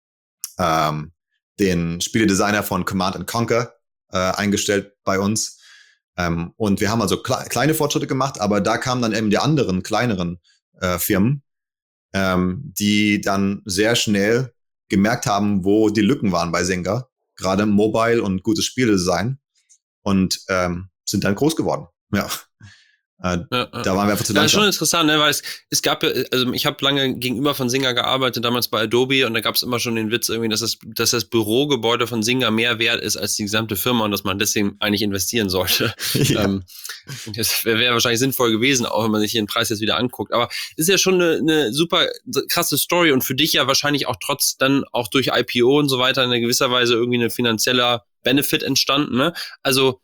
den Spieledesigner von Command & Conquer eingestellt bei uns. Und wir haben also kleine Fortschritte gemacht, aber da kamen dann eben die anderen, kleineren Firmen, die dann sehr schnell gemerkt haben, wo die Lücken waren bei Zynga, gerade Mobile und gutes Spieldesign, und sind dann groß geworden. Ja. Da waren wir einfach zu langsam. Das ist schon interessant, ne? Weil es gab ja, also ich habe lange gegenüber von Zynga gearbeitet, damals bei Adobe, und da gab es immer schon den Witz irgendwie, dass das Bürogebäude von Zynga mehr wert ist als die gesamte Firma und dass man deswegen eigentlich investieren sollte. Ja. Das wäre wahrscheinlich sinnvoll gewesen, auch wenn man sich den Preis jetzt wieder anguckt. Aber es ist ja schon eine super krasse Story und für dich ja wahrscheinlich auch trotz dann auch durch IPO und so weiter in gewisser Weise irgendwie ein finanzieller Benefit entstanden, ne? Also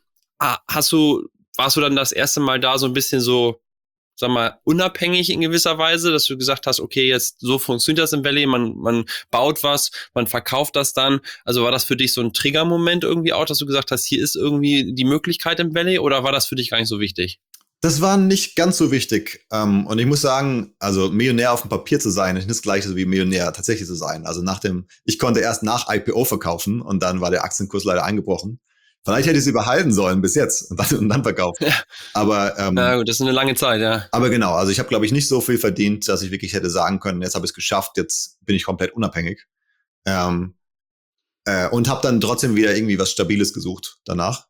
warst du dann das erste Mal da so ein bisschen so, sag mal, unabhängig in gewisser Weise, dass du gesagt hast, okay, jetzt so funktioniert das im Valley, man baut was, man verkauft das dann. Also war das für dich so ein Triggermoment irgendwie auch, dass du gesagt hast, hier ist irgendwie die Möglichkeit im Valley, oder war das für dich gar nicht so wichtig? Das war nicht ganz so wichtig. Und ich muss sagen, also Millionär auf dem Papier zu sein, ist nicht das Gleiche wie Millionär tatsächlich zu sein. Also ich konnte erst nach IPO verkaufen und dann war der Aktienkurs leider eingebrochen. Vielleicht hätte ich sie behalten sollen bis jetzt und dann verkauft. Ja. Aber ja, gut, das ist eine lange Zeit, ja. Aber genau, also ich habe, glaube ich, nicht so viel verdient, dass ich wirklich hätte sagen können, jetzt habe ich es geschafft, jetzt bin ich komplett unabhängig. Und habe dann trotzdem wieder irgendwie was Stabiles gesucht danach,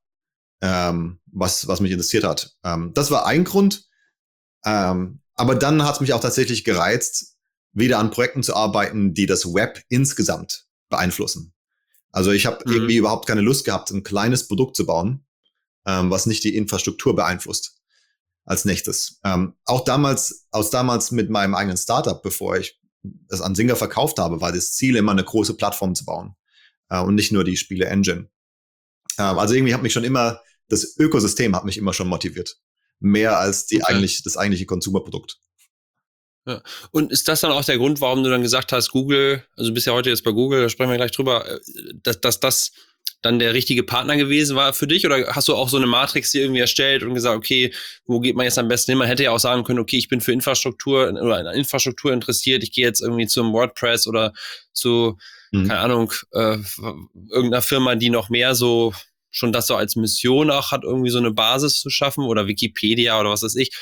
was mich interessiert hat. Das war ein Grund. Aber dann hat es mich auch tatsächlich gereizt, wieder an Projekten zu arbeiten, die das Web insgesamt beeinflussen. Also ich habe irgendwie überhaupt keine Lust gehabt, ein kleines Produkt zu bauen, was nicht die Infrastruktur beeinflusst als nächstes. Auch damals mit meinem eigenen Startup, bevor ich es an Zynga verkauft habe, war das Ziel immer, eine große Plattform zu bauen und nicht nur die Spiele-Engine. Also irgendwie hat mich schon immer, das Ökosystem hat mich immer schon motiviert. Mehr als das eigentliche Konsumerprodukt. Ja. Und ist das dann auch der Grund, warum du dann gesagt hast, Google, also du bist ja heute jetzt bei Google, da sprechen wir gleich drüber, dass das dann der richtige Partner gewesen war für dich? Oder hast du auch so eine Matrix dir irgendwie erstellt und gesagt, okay, wo geht man jetzt am besten hin? Man hätte ja auch sagen können, okay, ich bin für Infrastruktur oder an Infrastruktur interessiert, ich gehe jetzt irgendwie zum WordPress oder zu, keine Ahnung, irgendeiner Firma, die noch mehr so schon das so als Mission auch hat, irgendwie so eine Basis zu schaffen, oder Wikipedia oder was weiß ich.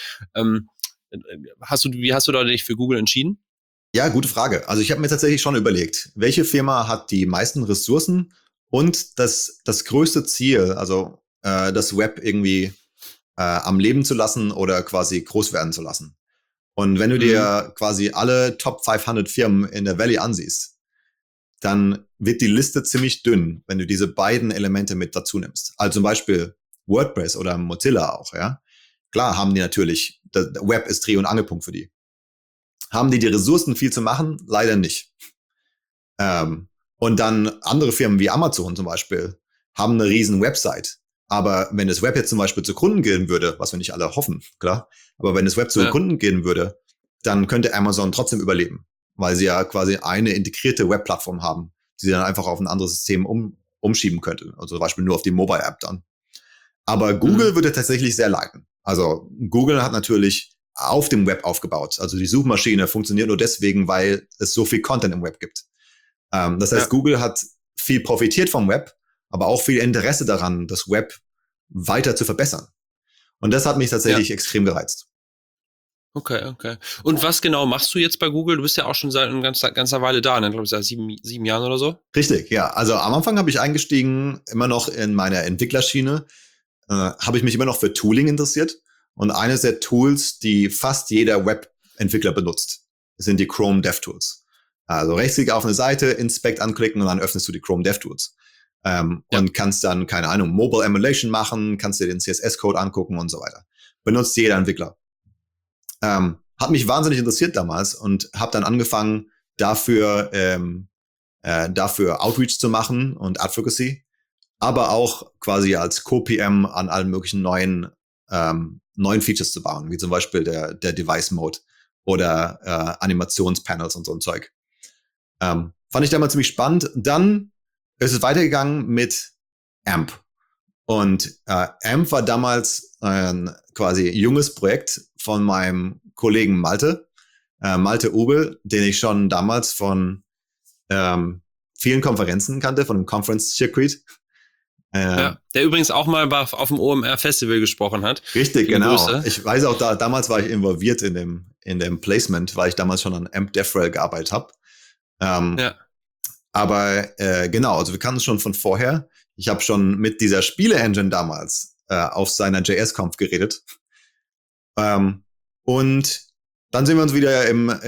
Wie hast du da dich für Google entschieden? Ja, gute Frage. Also ich habe mir tatsächlich schon überlegt, welche Firma hat die meisten Ressourcen und das größte Ziel, also das Web irgendwie am Leben zu lassen oder quasi groß werden zu lassen. Und wenn du dir quasi alle Top 500 Firmen in der Valley ansiehst, dann wird die Liste ziemlich dünn, wenn du diese beiden Elemente mit dazu nimmst. Also zum Beispiel WordPress oder Mozilla auch, ja. Klar haben die natürlich, das Web ist Dreh- und Angelpunkt für die. Haben die Ressourcen, viel zu machen? Leider nicht. Und dann andere Firmen wie Amazon zum Beispiel haben eine riesen Website. Aber wenn das Web jetzt zum Beispiel zugrunde gehen würde, was wir nicht alle hoffen, klar, aber wenn das Web zugrunde gehen würde, dann könnte Amazon trotzdem überleben, weil sie ja quasi eine integrierte Webplattform haben, die sie dann einfach auf ein anderes System umschieben könnte. Also zum Beispiel nur auf die Mobile-App dann. Aber Google würde tatsächlich sehr leiden. Also Google hat natürlich auf dem Web aufgebaut. Also die Suchmaschine funktioniert nur deswegen, weil es so viel Content im Web gibt. Das heißt, Google hat viel profitiert vom Web, aber auch viel Interesse daran, das Web weiter zu verbessern. Und das hat mich tatsächlich extrem gereizt. Okay. Und was genau machst du jetzt bei Google? Du bist ja auch schon seit einer ganzer Weile da, ne? Glaube ich, seit 7 Jahren oder so. Richtig, ja. Also am Anfang habe ich eingestiegen, immer noch in meiner Entwicklerschiene, habe ich mich immer noch für Tooling interessiert. Und eines der Tools, die fast jeder Webentwickler benutzt, sind die Chrome DevTools. Also Rechtsklick auf eine Seite, Inspect anklicken und dann öffnest du die Chrome DevTools. Und kannst dann, keine Ahnung, Mobile Emulation machen, kannst dir den CSS-Code angucken und so weiter. Benutzt jeder Entwickler. Hat mich wahnsinnig interessiert damals und habe dann angefangen, dafür Outreach zu machen und Advocacy, aber auch quasi als Co-PM an allen möglichen neuen Features zu bauen, wie zum Beispiel der Device-Mode oder Animationspanels und so ein Zeug. Fand ich damals ziemlich spannend. Dann ist es weitergegangen mit AMP. Und AMP war damals ein quasi junges Projekt von meinem Kollegen Malte Ubel, den ich schon damals von vielen Konferenzen kannte, von dem Conference Circuit. Der übrigens auch mal auf dem OMR-Festival gesprochen hat. Richtig, genau. Grüße. Ich weiß auch, damals war ich involviert in dem Placement, weil ich damals schon an AMP DevRel gearbeitet habe. Aber genau, also wir kannten es schon von vorher. Ich habe schon mit dieser Spiele-Engine damals auf seiner JS-Conf geredet. Und dann sind wir uns wieder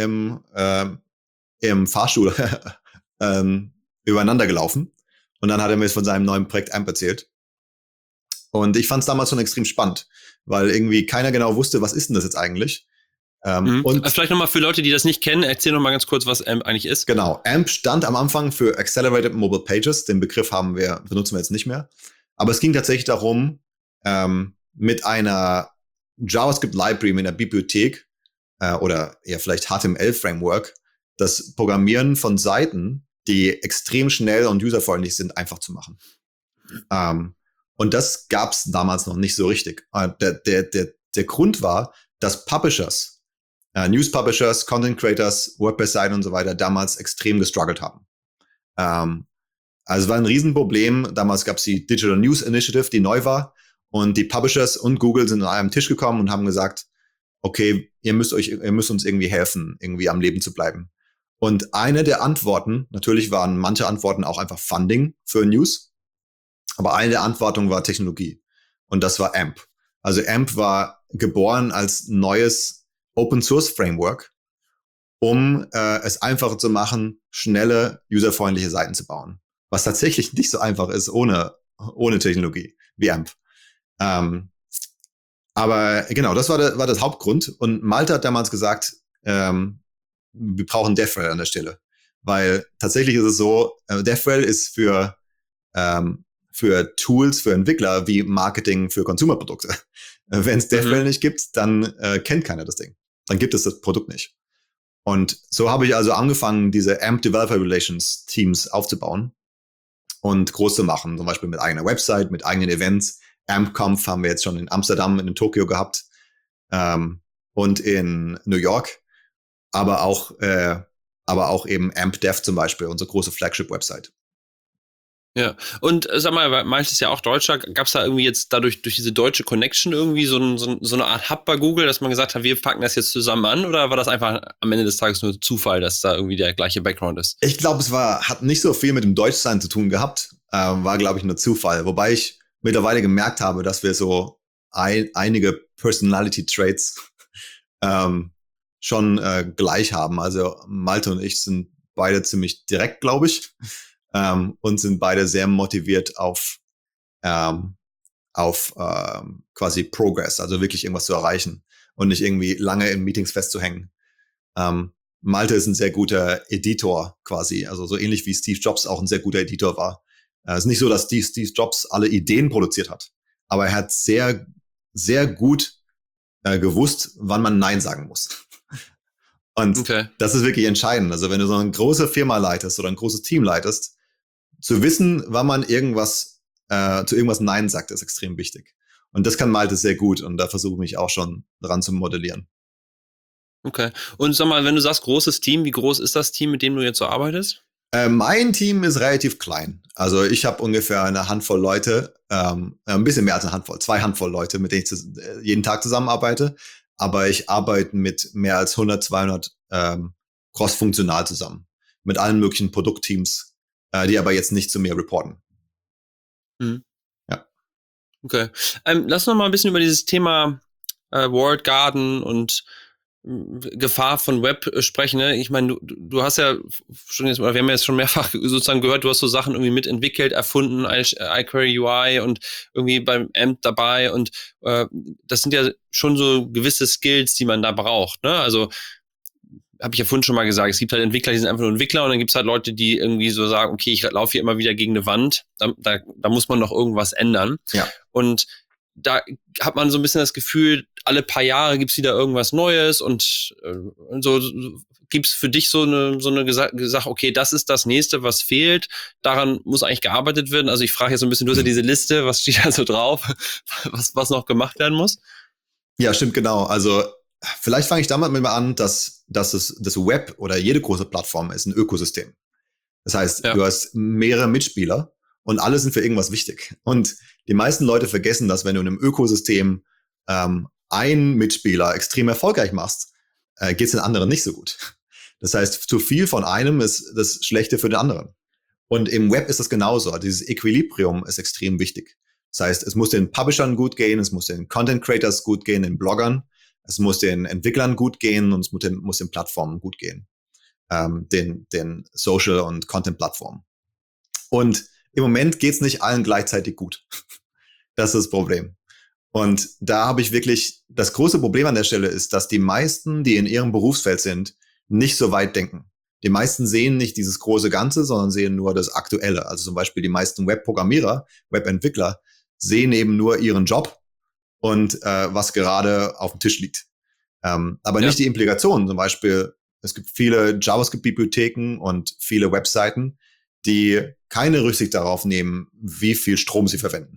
im Fahrstuhl übereinander gelaufen. Und dann hat er mir von seinem neuen Projekt AMP erzählt. Und ich fand es damals schon extrem spannend, weil irgendwie keiner genau wusste, was ist denn das jetzt eigentlich? Und vielleicht nochmal für Leute, die das nicht kennen, erzähl nochmal ganz kurz, was AMP eigentlich ist. Genau, AMP stand am Anfang für Accelerated Mobile Pages. Den Begriff benutzen wir jetzt nicht mehr. Aber es ging tatsächlich darum, mit einer JavaScript-Library, mit einer Bibliothek oder eher vielleicht HTML-Framework, das Programmieren von Seiten, die extrem schnell und userfreundlich sind, einfach zu machen. Und das gab es damals noch nicht so richtig. Der Grund war, dass Publishers, News Publishers, Content Creators, WordPress-Seiten und so weiter damals extrem gestruggelt haben. Also es war ein Riesenproblem. Damals gab es die Digital News Initiative, die neu war. Und die Publishers und Google sind an einem Tisch gekommen und haben gesagt, okay, ihr müsst uns irgendwie helfen, irgendwie am Leben zu bleiben. Und eine der Antworten, natürlich waren manche Antworten auch einfach Funding für News, aber eine der Antworten war Technologie. Und das war AMP. Also AMP war geboren als neues Open-Source-Framework, um es einfacher zu machen, schnelle, userfreundliche Seiten zu bauen. Was tatsächlich nicht so einfach ist ohne Technologie wie AMP. Aber genau, das war das Hauptgrund. Und Malte hat damals gesagt, wir brauchen DevRel an der Stelle. Weil tatsächlich ist es so, DevRel ist für Tools, für Entwickler wie Marketing für Consumerprodukte. Wenn es DevRel nicht gibt, dann kennt keiner das Ding. Dann gibt es das Produkt nicht. Und so habe ich also angefangen, diese AMP Developer Relations Teams aufzubauen und groß zu machen. Zum Beispiel mit eigener Website, mit eigenen Events. AMP-Conf haben wir jetzt schon in Amsterdam und in Tokio gehabt und in New York. Aber auch eben AMP Dev zum Beispiel, unsere große Flagship-Website. Ja, und sag mal, Malte ist ja auch Deutscher, gab es da irgendwie jetzt dadurch durch diese deutsche Connection irgendwie so eine Art Hub bei Google, dass man gesagt hat, wir packen das jetzt zusammen an, oder war das einfach am Ende des Tages nur Zufall, dass da irgendwie der gleiche Background ist? Ich glaube, hat nicht so viel mit dem Deutschsein zu tun gehabt, war, glaube ich, nur Zufall, wobei ich mittlerweile gemerkt habe, dass wir so einige Personality-Traits schon gleich haben. Also Malte und ich sind beide ziemlich direkt, glaube ich. Und sind beide sehr motiviert auf quasi Progress, also wirklich irgendwas zu erreichen und nicht irgendwie lange in Meetings festzuhängen. Malte ist ein sehr guter Editor quasi, also so ähnlich wie Steve Jobs auch ein sehr guter Editor war. Es ist nicht so, dass Steve Jobs alle Ideen produziert hat, aber er hat sehr, sehr gut gewusst, wann man Nein sagen muss. Und das ist wirklich entscheidend. Also wenn du so eine große Firma leitest oder ein großes Team leitest, zu wissen, wann man zu irgendwas Nein sagt, ist extrem wichtig. Und das kann Malte sehr gut und da versuche ich mich auch schon dran zu modellieren. Okay. Und sag mal, wenn du sagst großes Team, wie groß ist das Team, mit dem du jetzt so arbeitest? Mein Team ist relativ klein. Also ich habe ungefähr eine Handvoll Leute, ein bisschen mehr als eine Handvoll, 2 Handvoll Leute, mit denen ich jeden Tag zusammenarbeite. Aber ich arbeite mit mehr als 100, 200 cross-funktional zusammen. Mit allen möglichen Produktteams, die aber jetzt nicht zu mir reporten. Ja. Okay. Lass noch mal ein bisschen über dieses Thema Walled Garden und Gefahr von Web sprechen, ne? Ich meine, du hast ja schon jetzt, oder wir haben ja jetzt schon mehrfach sozusagen gehört, du hast so Sachen irgendwie mitentwickelt, erfunden, iQuery UI und irgendwie beim AMP dabei und das sind ja schon so gewisse Skills, die man da braucht, ne? Also habe ich ja vorhin schon mal gesagt, es gibt halt Entwickler, die sind einfach nur Entwickler und dann gibt's halt Leute, die irgendwie so sagen, okay, ich laufe hier immer wieder gegen eine Wand, da muss man noch irgendwas ändern. Ja. Und da hat man so ein bisschen das Gefühl, alle paar Jahre gibt's wieder irgendwas Neues und so gibt's für dich so eine Sache, okay, das ist das Nächste, was fehlt, daran muss eigentlich gearbeitet werden. Also ich frage jetzt so ein bisschen, du hast ja diese Liste, was steht da so drauf, was noch gemacht werden muss? Ja, stimmt, genau. Also vielleicht fange ich damit mal an, dass das Web oder jede große Plattform ist ein Ökosystem. Das heißt, du hast mehrere Mitspieler und alle sind für irgendwas wichtig. Und die meisten Leute vergessen, dass wenn du in einem Ökosystem einen Mitspieler extrem erfolgreich machst, geht es den anderen nicht so gut. Das heißt, zu viel von einem ist das Schlechte für den anderen. Und im Web ist das genauso. Dieses Equilibrium ist extrem wichtig. Das heißt, es muss den Publishern gut gehen, es muss den Content Creators gut gehen, den Bloggern, es muss den Entwicklern gut gehen und es muss den Plattformen gut gehen. Den Social- und Content-Plattformen. Und im Moment geht's nicht allen gleichzeitig gut. Das ist das Problem. Und da habe ich wirklich, das große Problem an der Stelle ist, dass die meisten, die in ihrem Berufsfeld sind, nicht so weit denken. Die meisten sehen nicht dieses große Ganze, sondern sehen nur das Aktuelle. Also zum Beispiel die meisten Webprogrammierer, Webentwickler sehen eben nur ihren Job und was gerade auf dem Tisch liegt. Aber nicht die Implikationen. Zum Beispiel, es gibt viele JavaScript-Bibliotheken und viele Webseiten, die keine Rücksicht darauf nehmen, wie viel Strom sie verwenden.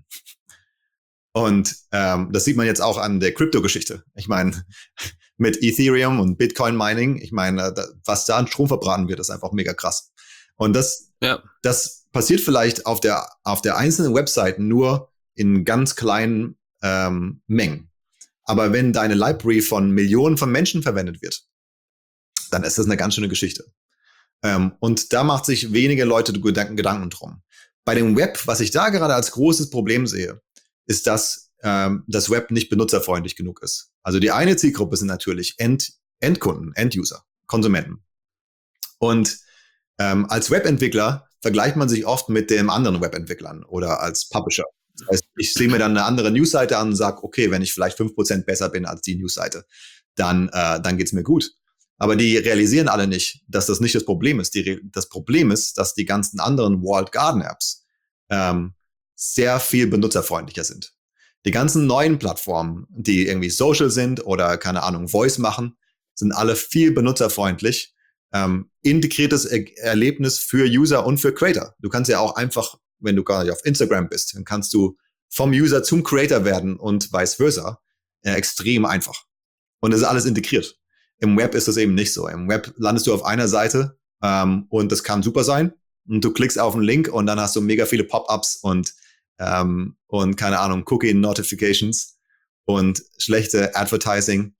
Und das sieht man jetzt auch an der Krypto-Geschichte. Ich meine, mit Ethereum und Bitcoin-Mining, ich meine, was da an Strom verbraten wird, ist einfach mega krass. Und das passiert vielleicht auf der einzelnen Webseite nur in ganz kleinen Mengen. Aber wenn deine Library von Millionen von Menschen verwendet wird, dann ist das eine ganz schöne Geschichte. Und da macht sich wenige Leute Gedanken drum. Bei dem Web, was ich da gerade als großes Problem sehe, ist, dass das Web nicht benutzerfreundlich genug ist. Also die eine Zielgruppe sind natürlich Endkunden, End-User, Konsumenten. Und als Webentwickler vergleicht man sich oft mit den anderen Webentwicklern oder als Publisher. Das heißt, ich sehe mir dann eine andere Newsseite an und sage, okay, wenn ich vielleicht 5% besser bin als die Newsseite, dann geht's mir gut. Aber die realisieren alle nicht, dass das nicht das Problem ist. Das Problem ist, dass die ganzen anderen Walled Garden Apps sehr viel benutzerfreundlicher sind. Die ganzen neuen Plattformen, die irgendwie social sind oder, keine Ahnung, Voice machen, sind alle viel benutzerfreundlich. Integriertes Erlebnis für User und für Creator. Du kannst ja auch einfach, wenn du gar nicht auf Instagram bist, dann kannst du vom User zum Creator werden und vice versa. Extrem einfach. Und das ist alles integriert. Im Web ist das eben nicht so. Im Web landest du auf einer Seite und das kann super sein. Und du klickst auf einen Link und dann hast du mega viele Pop-ups und keine Ahnung, Cookie-Notifications und schlechte Advertising.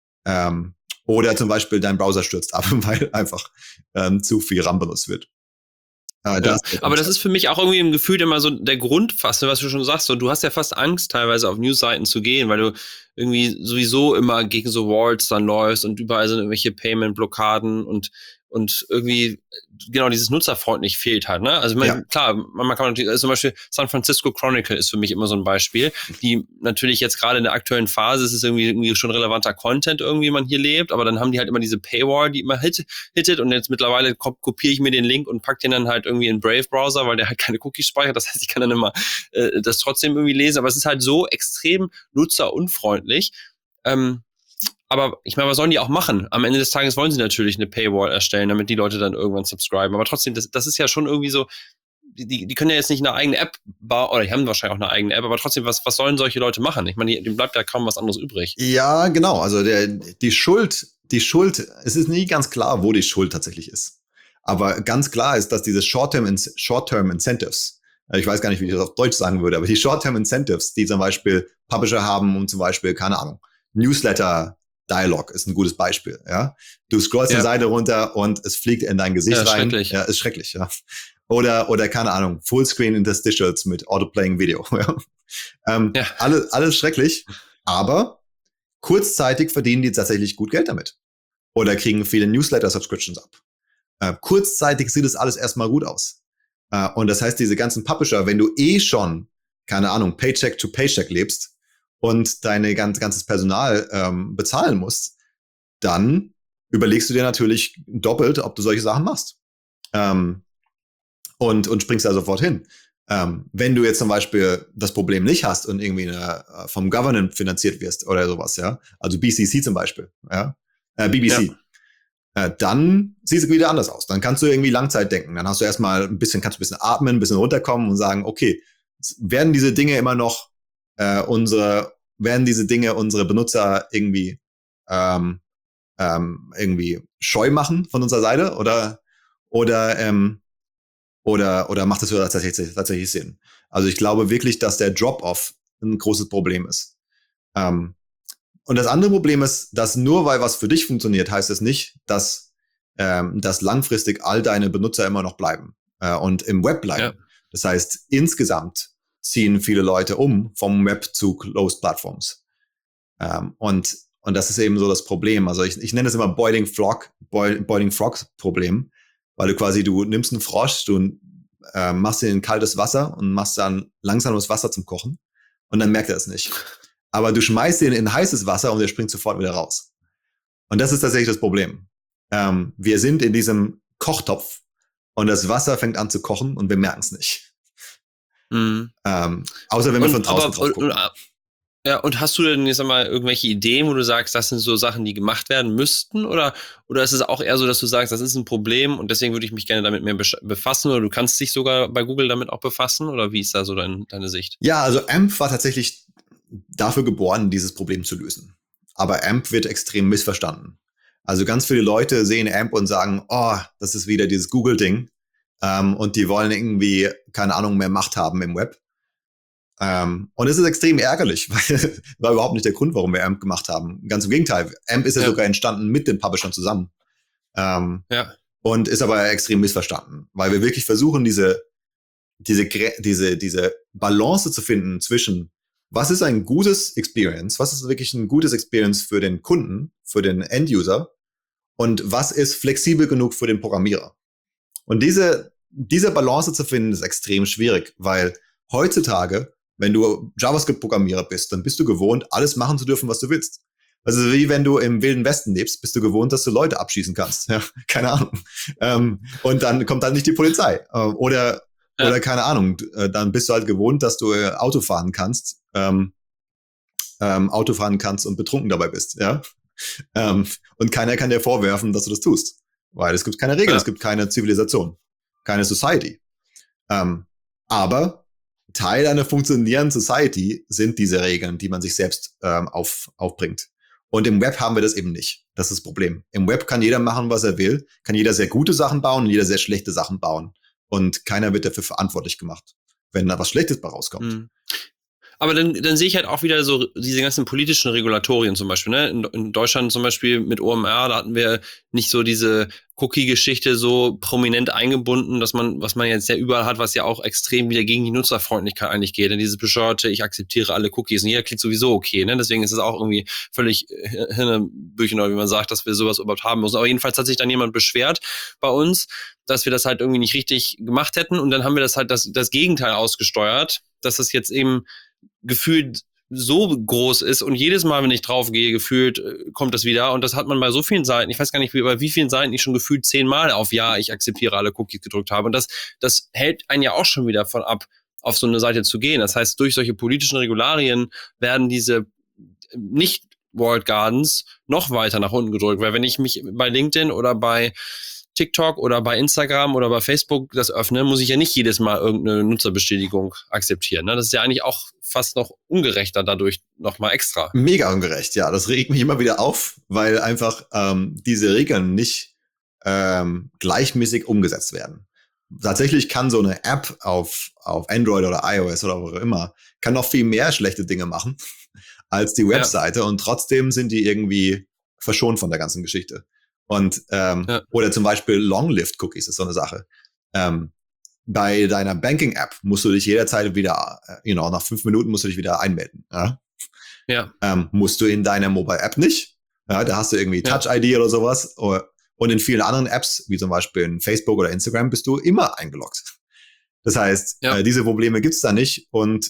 Oder zum Beispiel dein Browser stürzt ab, weil einfach zu viel RAM benutzt wird. Aber das ist für mich auch irgendwie im Gefühl immer so der Grundfasse, was du schon sagst. So, du hast ja fast Angst, teilweise auf Newsseiten zu gehen, weil du irgendwie sowieso immer gegen so Walls dann läufst und überall sind irgendwelche Payment-Blockaden und irgendwie genau dieses Nutzerfreundlich fehlt halt, ne? Also klar, man kann natürlich, also zum Beispiel San Francisco Chronicle ist für mich immer so ein Beispiel, die natürlich jetzt gerade in der aktuellen Phase ist es irgendwie schon relevanter Content irgendwie, man hier lebt, aber dann haben die halt immer diese Paywall, die immer hittet und jetzt mittlerweile kopiere ich mir den Link und pack den dann halt irgendwie in Brave-Browser, weil der halt keine Cookies speichert, das heißt, ich kann dann immer das trotzdem irgendwie lesen, aber es ist halt so extrem nutzerunfreundlich, aber ich meine, was sollen die auch machen? Am Ende des Tages wollen sie natürlich eine Paywall erstellen, damit die Leute dann irgendwann subscriben. Aber trotzdem, das ist ja schon irgendwie so, die können ja jetzt nicht eine eigene App bauen, oder die haben wahrscheinlich auch eine eigene App, aber trotzdem, was sollen solche Leute machen? Ich meine, dem bleibt ja kaum was anderes übrig. Ja, genau. Also die Schuld, es ist nie ganz klar, wo die Schuld tatsächlich ist. Aber ganz klar ist, dass diese Short-Term Incentives, ich weiß gar nicht, wie ich das auf Deutsch sagen würde, aber die Short-Term Incentives, die zum Beispiel Publisher haben, um zum Beispiel, keine Ahnung, Newsletter Dialog ist ein gutes Beispiel, ja. Du scrollst die Seite runter und es fliegt in dein Gesicht rein. Schrecklich. Ja, ist schrecklich, ja. Oder keine Ahnung, Fullscreen Interstitials mit Autoplaying Video. Alles schrecklich, aber kurzzeitig verdienen die tatsächlich gut Geld damit. Oder kriegen viele Newsletter-Subscriptions ab. Kurzzeitig sieht es alles erstmal gut aus. Und das heißt, diese ganzen Publisher, wenn du schon, keine Ahnung, Paycheck to Paycheck lebst und dein ganzes Personal bezahlen musst, dann überlegst du dir natürlich doppelt, ob du solche Sachen machst. Und springst da sofort hin. Wenn du jetzt zum Beispiel das Problem nicht hast und irgendwie vom Government finanziert wirst oder sowas, ja, also BCC zum Beispiel, ja, BBC, dann sieht es wieder anders aus. Dann kannst du irgendwie Langzeit denken. Dann hast du erstmal kannst du ein bisschen atmen, ein bisschen runterkommen und sagen, okay, werden diese Dinge immer noch unsere Benutzer irgendwie scheu machen von unserer Seite oder macht das tatsächlich Sinn? Also ich glaube wirklich, dass der Drop-off ein großes Problem ist. Und das andere Problem ist, dass nur weil was für dich funktioniert, heißt es nicht, dass langfristig all deine Benutzer immer noch bleiben und im Web bleiben. Ja. Das heißt, insgesamt ziehen viele Leute vom Web zu Closed Platforms. Und das ist eben so das Problem. Also ich nenne es immer Boiling Frog Problem, weil du nimmst einen Frosch, du machst ihn in kaltes Wasser und machst dann langsames Wasser zum Kochen und dann merkt er es nicht. Aber du schmeißt ihn in heißes Wasser und er springt sofort wieder raus. Und das ist tatsächlich das Problem. Wir sind in diesem Kochtopf und das Wasser fängt an zu kochen und wir merken es nicht. Mhm. Außer wenn wir von draußen drauf gucken. Ja, und hast du denn jetzt einmal irgendwelche Ideen, wo du sagst, das sind so Sachen, die gemacht werden müssten? Oder ist es auch eher so, dass du sagst, das ist ein Problem und deswegen würde ich mich gerne damit mehr befassen? Oder du kannst dich sogar bei Google damit auch befassen? Oder wie ist da so deine Sicht? Ja, also AMP war tatsächlich dafür geboren, dieses Problem zu lösen. Aber AMP wird extrem missverstanden. Also ganz viele Leute sehen AMP und sagen, oh, das ist wieder dieses Google-Ding. Und die wollen irgendwie, keine Ahnung, mehr Macht haben im Web. Und es ist extrem ärgerlich, weil war überhaupt nicht der Grund, warum wir AMP gemacht haben. Ganz im Gegenteil. AMP ist ja sogar entstanden mit den Publishern zusammen. Und ist aber extrem missverstanden, weil wir wirklich versuchen, diese Balance zu finden zwischen was ist ein gutes Experience, was ist wirklich ein gutes Experience für den Kunden, für den End-User und was ist flexibel genug für den Programmierer. Und diese Balance zu finden, ist extrem schwierig, weil heutzutage, wenn du JavaScript-Programmierer bist, dann bist du gewohnt, alles machen zu dürfen, was du willst. Also wie wenn du im Wilden Westen lebst, bist du gewohnt, dass du Leute abschießen kannst. Ja, keine Ahnung. Und dann kommt dann nicht die Polizei. Oder keine Ahnung, dann bist du halt gewohnt, dass du Auto fahren kannst und betrunken dabei bist. Ja? Und keiner kann dir vorwerfen, dass du das tust. Weil es gibt keine Regeln, es gibt keine Zivilisation, keine Society. Aber Teil einer funktionierenden Society sind diese Regeln, die man sich selbst aufbringt. Und im Web haben wir das eben nicht. Das ist das Problem. Im Web kann jeder machen, was er will, kann jeder sehr gute Sachen bauen und jeder sehr schlechte Sachen bauen. Und keiner wird dafür verantwortlich gemacht, wenn da was Schlechtes bei rauskommt. Mhm. Aber dann sehe ich halt auch wieder so diese ganzen politischen Regulatorien zum Beispiel, ne? In Deutschland zum Beispiel mit OMR, da hatten wir nicht so diese Cookie-Geschichte so prominent eingebunden, was man jetzt ja überall hat, was ja auch extrem wieder gegen die Nutzerfreundlichkeit eigentlich geht. Denn dieses bescheuerte, ich akzeptiere alle Cookies und jeder klickt sowieso okay, ne? Deswegen ist es auch irgendwie völlig Hirnebüchen, wie man sagt, dass wir sowas überhaupt haben müssen. Aber jedenfalls hat sich dann jemand beschwert bei uns, dass wir das halt irgendwie nicht richtig gemacht hätten und dann haben wir das halt das Gegenteil ausgesteuert, dass es jetzt eben gefühlt so groß ist und jedes Mal, wenn ich drauf gehe, gefühlt kommt das wieder und das hat man bei so vielen Seiten, ich weiß gar nicht, bei wie vielen Seiten ich schon gefühlt 10-mal auf Ja, ich akzeptiere alle Cookies gedrückt habe und das hält einen ja auch schon wieder von ab, auf so eine Seite zu gehen. Das heißt, durch solche politischen Regularien werden diese nicht Walled Gardens noch weiter nach unten gedrückt, weil wenn ich mich bei LinkedIn oder bei TikTok oder bei Instagram oder bei Facebook das öffne, muss ich ja nicht jedes Mal irgendeine Nutzerbestätigung akzeptieren. Ne? Das ist ja eigentlich auch fast noch ungerechter dadurch nochmal extra. Mega ungerecht, ja. Das regt mich immer wieder auf, weil einfach diese Regeln nicht gleichmäßig umgesetzt werden. Tatsächlich kann so eine App auf Android oder iOS oder wo auch immer, kann noch viel mehr schlechte Dinge machen als die Webseite und trotzdem sind die irgendwie verschont von der ganzen Geschichte. Und oder zum Beispiel Long-Lived-Cookies ist so eine Sache. Bei deiner Banking-App musst du dich jederzeit wieder, nach 5 Minuten musst du dich wieder einmelden. Ja? Ja. Musst du in deiner Mobile-App nicht. Ja, da hast du irgendwie Touch-ID oder sowas. Und in vielen anderen Apps, wie zum Beispiel in Facebook oder Instagram, bist du immer eingeloggt. Das heißt, diese Probleme gibt's da nicht und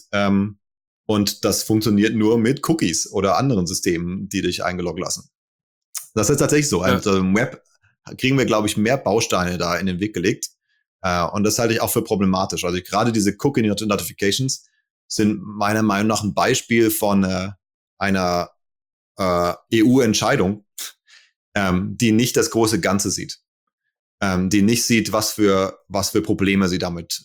das funktioniert nur mit Cookies oder anderen Systemen, die dich eingeloggt lassen. Das ist tatsächlich so. Also im Web kriegen wir, glaube ich, mehr Bausteine da in den Weg gelegt. Und das halte ich auch für problematisch. Also gerade diese Cookie-Notifications sind meiner Meinung nach ein Beispiel von einer EU-Entscheidung, die nicht das große Ganze sieht. Die nicht sieht, was für Probleme sie damit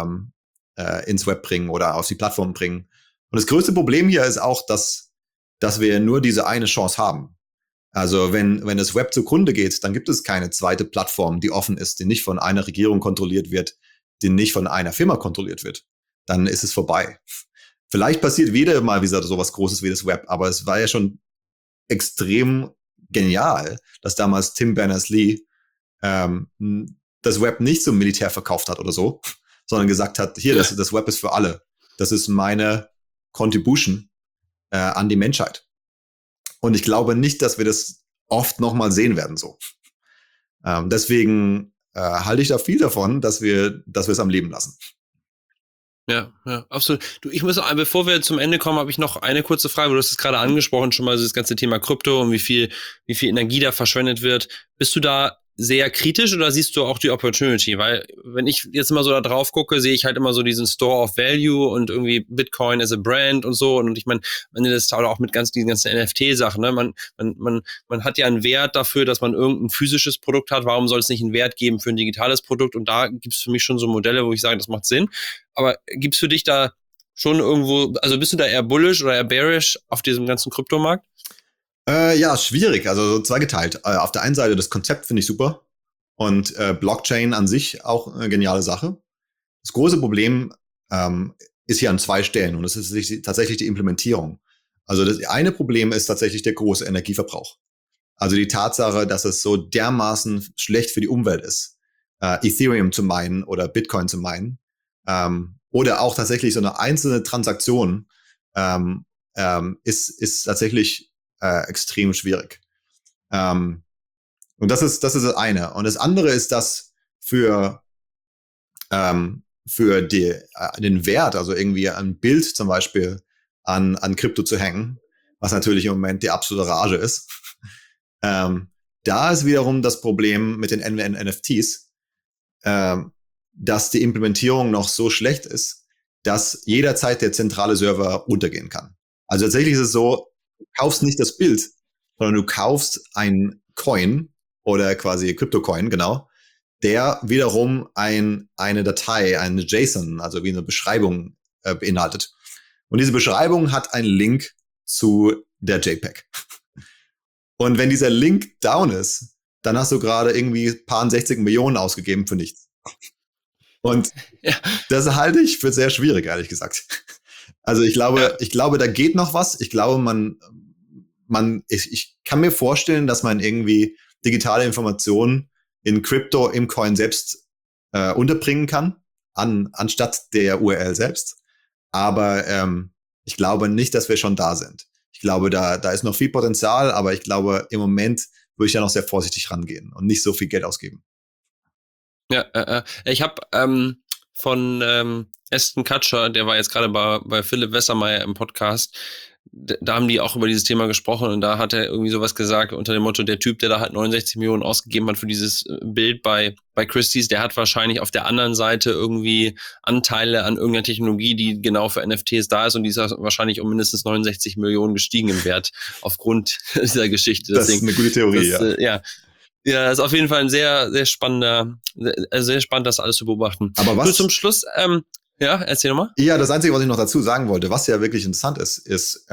ins Web bringen oder auf die Plattform bringen. Und das größte Problem hier ist auch, dass wir nur diese eine Chance haben. Also wenn das Web zugrunde geht, dann gibt es keine zweite Plattform, die offen ist, die nicht von einer Regierung kontrolliert wird, die nicht von einer Firma kontrolliert wird. Dann ist es vorbei. Vielleicht passiert wieder mal wieder sowas Großes wie das Web, aber es war ja schon extrem genial, dass damals Tim Berners-Lee das Web nicht zum Militär verkauft hat oder so, sondern gesagt hat, hier, das Web ist für alle. Das ist meine Contribution an die Menschheit. Und ich glaube nicht, dass wir das oft nochmal sehen werden so. Deswegen halte ich da viel davon, dass wir es am Leben lassen. Ja, absolut. Du, ich muss, bevor wir zum Ende kommen, habe ich noch eine kurze Frage. Du hast es gerade angesprochen, schon mal das ganze Thema Krypto und wie viel Energie da verschwendet wird. Bist du da sehr kritisch oder siehst du auch die Opportunity? Weil wenn ich jetzt mal so da drauf gucke, sehe ich halt immer so diesen Store of Value und irgendwie Bitcoin as a Brand und so. Und ich meine, wenn das auch mit diesen ganzen NFT-Sachen, ne? Man hat ja einen Wert dafür, dass man irgendein physisches Produkt hat. Warum soll es nicht einen Wert geben für ein digitales Produkt? Und da gibt es für mich schon so Modelle, wo ich sage, das macht Sinn. Aber gibt's für dich da schon irgendwo, also bist du da eher bullish oder eher bearish auf diesem ganzen Kryptomarkt? Ja, schwierig, also so zweigeteilt. Auf der einen Seite, das Konzept finde ich super und Blockchain an sich auch eine geniale Sache. Das große Problem ist hier an zwei Stellen und das ist tatsächlich die Implementierung. Also das eine Problem ist tatsächlich der große Energieverbrauch. Also die Tatsache, dass es so dermaßen schlecht für die Umwelt ist, Ethereum zu meinen oder Bitcoin zu meinen, oder auch tatsächlich so eine einzelne Transaktion ist tatsächlich extrem schwierig. Und das ist das eine. Und das andere ist, dass für den Wert, also irgendwie ein Bild zum Beispiel an Krypto zu hängen, was natürlich im Moment die absolute Rage ist, da ist wiederum das Problem mit den NFTs, dass die Implementierung noch so schlecht ist, dass jederzeit der zentrale Server untergehen kann. Also tatsächlich ist es so, du kaufst nicht das Bild, sondern du kaufst ein Coin oder quasi Crypto-Coin, genau, der wiederum eine Datei, eine JSON, also wie eine Beschreibung beinhaltet. Und diese Beschreibung hat einen Link zu der JPEG. Und wenn dieser Link down ist, dann hast du gerade irgendwie paar 60 Millionen ausgegeben für nichts. Und das halte ich für sehr schwierig, ehrlich gesagt. Also ich glaube, da geht noch was. Ich glaube, ich kann mir vorstellen, dass man irgendwie digitale Informationen in Crypto im Coin selbst unterbringen kann, anstatt der URL selbst. Aber ich glaube nicht, dass wir schon da sind. Ich glaube, da ist noch viel Potenzial, aber ich glaube, im Moment würde ich da noch sehr vorsichtig rangehen und nicht so viel Geld ausgeben. Ja, ich habe von Aston Kutcher, der war jetzt gerade bei Philipp Wessermeier im Podcast, da haben die auch über dieses Thema gesprochen und da hat er irgendwie sowas gesagt unter dem Motto, der Typ, der da halt 69 Millionen ausgegeben hat für dieses Bild bei Christie's, der hat wahrscheinlich auf der anderen Seite irgendwie Anteile an irgendeiner Technologie, die genau für NFTs da ist und die ist wahrscheinlich um mindestens 69 Millionen gestiegen im Wert aufgrund dieser Geschichte. Deswegen, das ist eine gute Theorie, Ja, ist auf jeden Fall ein sehr, sehr spannend, das alles zu beobachten. Aber was? Nur zum Schluss, ja, erzähl nochmal. Ja, das Einzige, was ich noch dazu sagen wollte, was ja wirklich interessant ist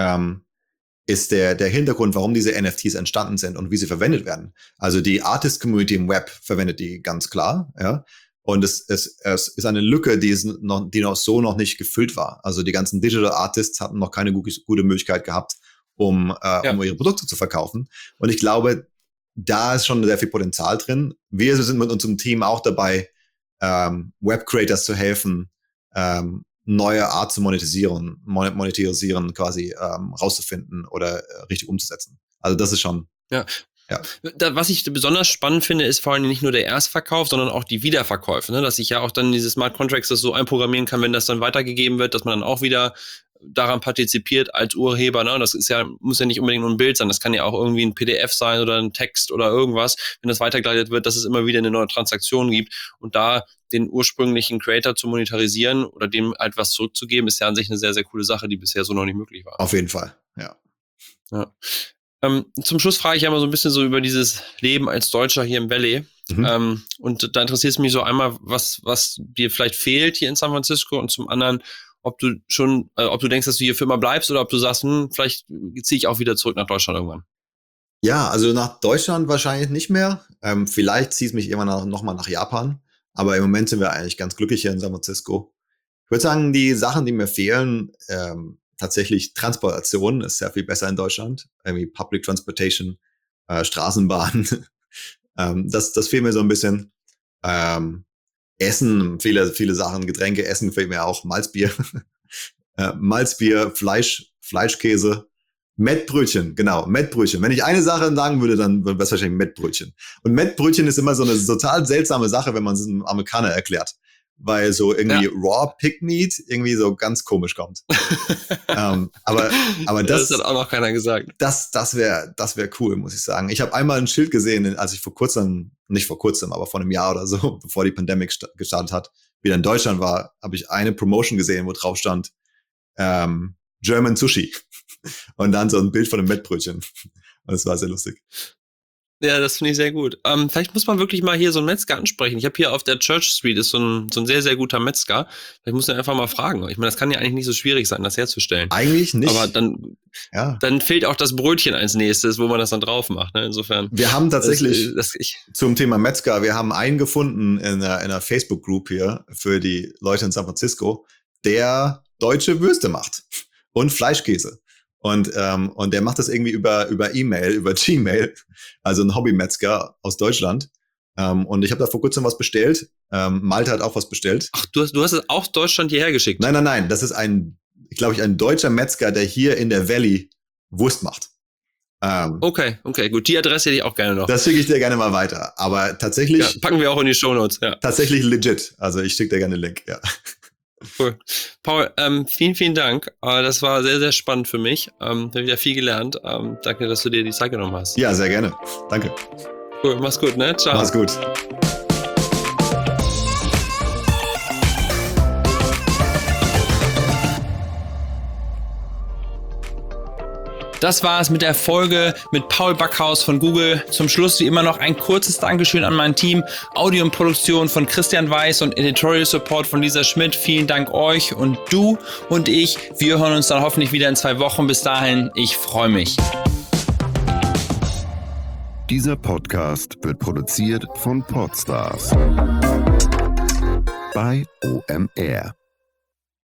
der Hintergrund, warum diese NFTs entstanden sind und wie sie verwendet werden. Also die Artist-Community im Web verwendet die ganz klar, ja. Und es ist eine Lücke, die noch nicht gefüllt war. Also die ganzen Digital Artists hatten noch keine gute Möglichkeit gehabt, um ihre Produkte zu verkaufen. Und ich glaube, da ist schon sehr viel Potenzial drin. Wir sind mit unserem Team auch dabei, Web-Creators zu helfen, neue Art zu monetarisieren quasi rauszufinden oder richtig umzusetzen. Also das ist schon... Ja. Ja. Was ich besonders spannend finde, ist vor allem nicht nur der Erstverkauf, sondern auch die Wiederverkäufe, ne? Dass ich ja auch dann diese Smart Contracts das so einprogrammieren kann, wenn das dann weitergegeben wird, dass man dann auch wieder daran partizipiert als Urheber, ne? Das ist ja, muss ja nicht unbedingt nur ein Bild sein, das kann ja auch irgendwie ein PDF sein oder ein Text oder irgendwas, wenn das weitergeleitet wird, dass es immer wieder eine neue Transaktion gibt und da den ursprünglichen Creator zu monetarisieren oder dem halt was zurückzugeben, ist ja an sich eine sehr, sehr coole Sache, die bisher so noch nicht möglich war. Auf jeden Fall, ja. Zum Schluss frage ich ja mal so ein bisschen so über dieses Leben als Deutscher hier im Valley. Und da interessiert es mich so einmal, was dir vielleicht fehlt hier in San Francisco und zum anderen, ob du denkst, dass du hier für immer bleibst oder ob du sagst, vielleicht ziehe ich auch wieder zurück nach Deutschland irgendwann. Ja, also nach Deutschland wahrscheinlich nicht mehr. Vielleicht zieht es mich irgendwann nochmal nach Japan. Aber im Moment sind wir eigentlich ganz glücklich hier in San Francisco. Ich würde sagen, die Sachen, die mir fehlen, tatsächlich Transportation ist sehr viel besser in Deutschland. Irgendwie Public Transportation, Straßenbahn. Das fehlt mir so ein bisschen. Essen, viele Sachen, Getränke, Essen fehlt mir auch. Malzbier. Malzbier, Fleischkäse. Mettbrötchen, genau, Mettbrötchen. Wenn ich eine Sache sagen würde, dann wäre es wahrscheinlich Mettbrötchen. Und Mettbrötchen ist immer so eine total seltsame Sache, wenn man es einem Amerikaner erklärt. Weil so irgendwie Raw Pig Meat irgendwie so ganz komisch kommt. Aber das hat auch noch keiner gesagt. Das wäre cool, muss ich sagen. Ich habe einmal ein Schild gesehen, als ich nicht vor kurzem, aber vor einem Jahr oder so, bevor die Pandemie gestartet hat, wieder in Deutschland war, habe ich eine Promotion gesehen, wo drauf stand German Sushi. Und dann so ein Bild von einem Mettbrötchen. Und das war sehr lustig. Ja, das finde ich sehr gut. Vielleicht muss man wirklich mal hier so einen Metzger ansprechen. Ich habe hier auf der Church Street ist so ein sehr, sehr guter Metzger. Vielleicht muss man einfach mal fragen. Ich meine, das kann ja eigentlich nicht so schwierig sein, das herzustellen. Eigentlich nicht. Aber dann fehlt auch das Brötchen als nächstes, wo man das dann drauf macht. Ne? Insofern. Wir haben tatsächlich zum Thema Metzger, wir haben einen gefunden in einer Facebook-Group hier für die Leute in San Francisco, der deutsche Würste macht und Fleischkäse. Und der macht das irgendwie über E-Mail, über Gmail, also ein Hobby-Metzger aus Deutschland. Und ich habe da vor kurzem was bestellt. Malte hat auch was bestellt. Ach, du hast es auch Deutschland hierher geschickt? Nein. Das ist ein deutscher Metzger, der hier in der Valley Wurst macht. Okay, gut. Die Adresse hätte ich auch gerne noch. Das schicke ich dir gerne mal weiter. Aber tatsächlich... Ja, packen wir auch in die Shownotes, ja. Tatsächlich legit. Also ich schicke dir gerne den Link, ja. Cool. Paul, vielen, vielen Dank. Das war sehr, sehr spannend für mich. Ich habe wieder viel gelernt. Danke, dass du dir die Zeit genommen hast. Ja, sehr gerne. Danke. Cool, mach's gut, ne? Ciao. Mach's gut. Das war's mit der Folge mit Paul Backhaus von Google. Zum Schluss wie immer noch ein kurzes Dankeschön an mein Team. Audio und Produktion von Christian Weiß und Editorial Support von Lisa Schmidt. Vielen Dank euch und du und ich. Wir hören uns dann hoffentlich wieder in 2 Wochen. Bis dahin, ich freue mich. Dieser Podcast wird produziert von Podstars bei OMR.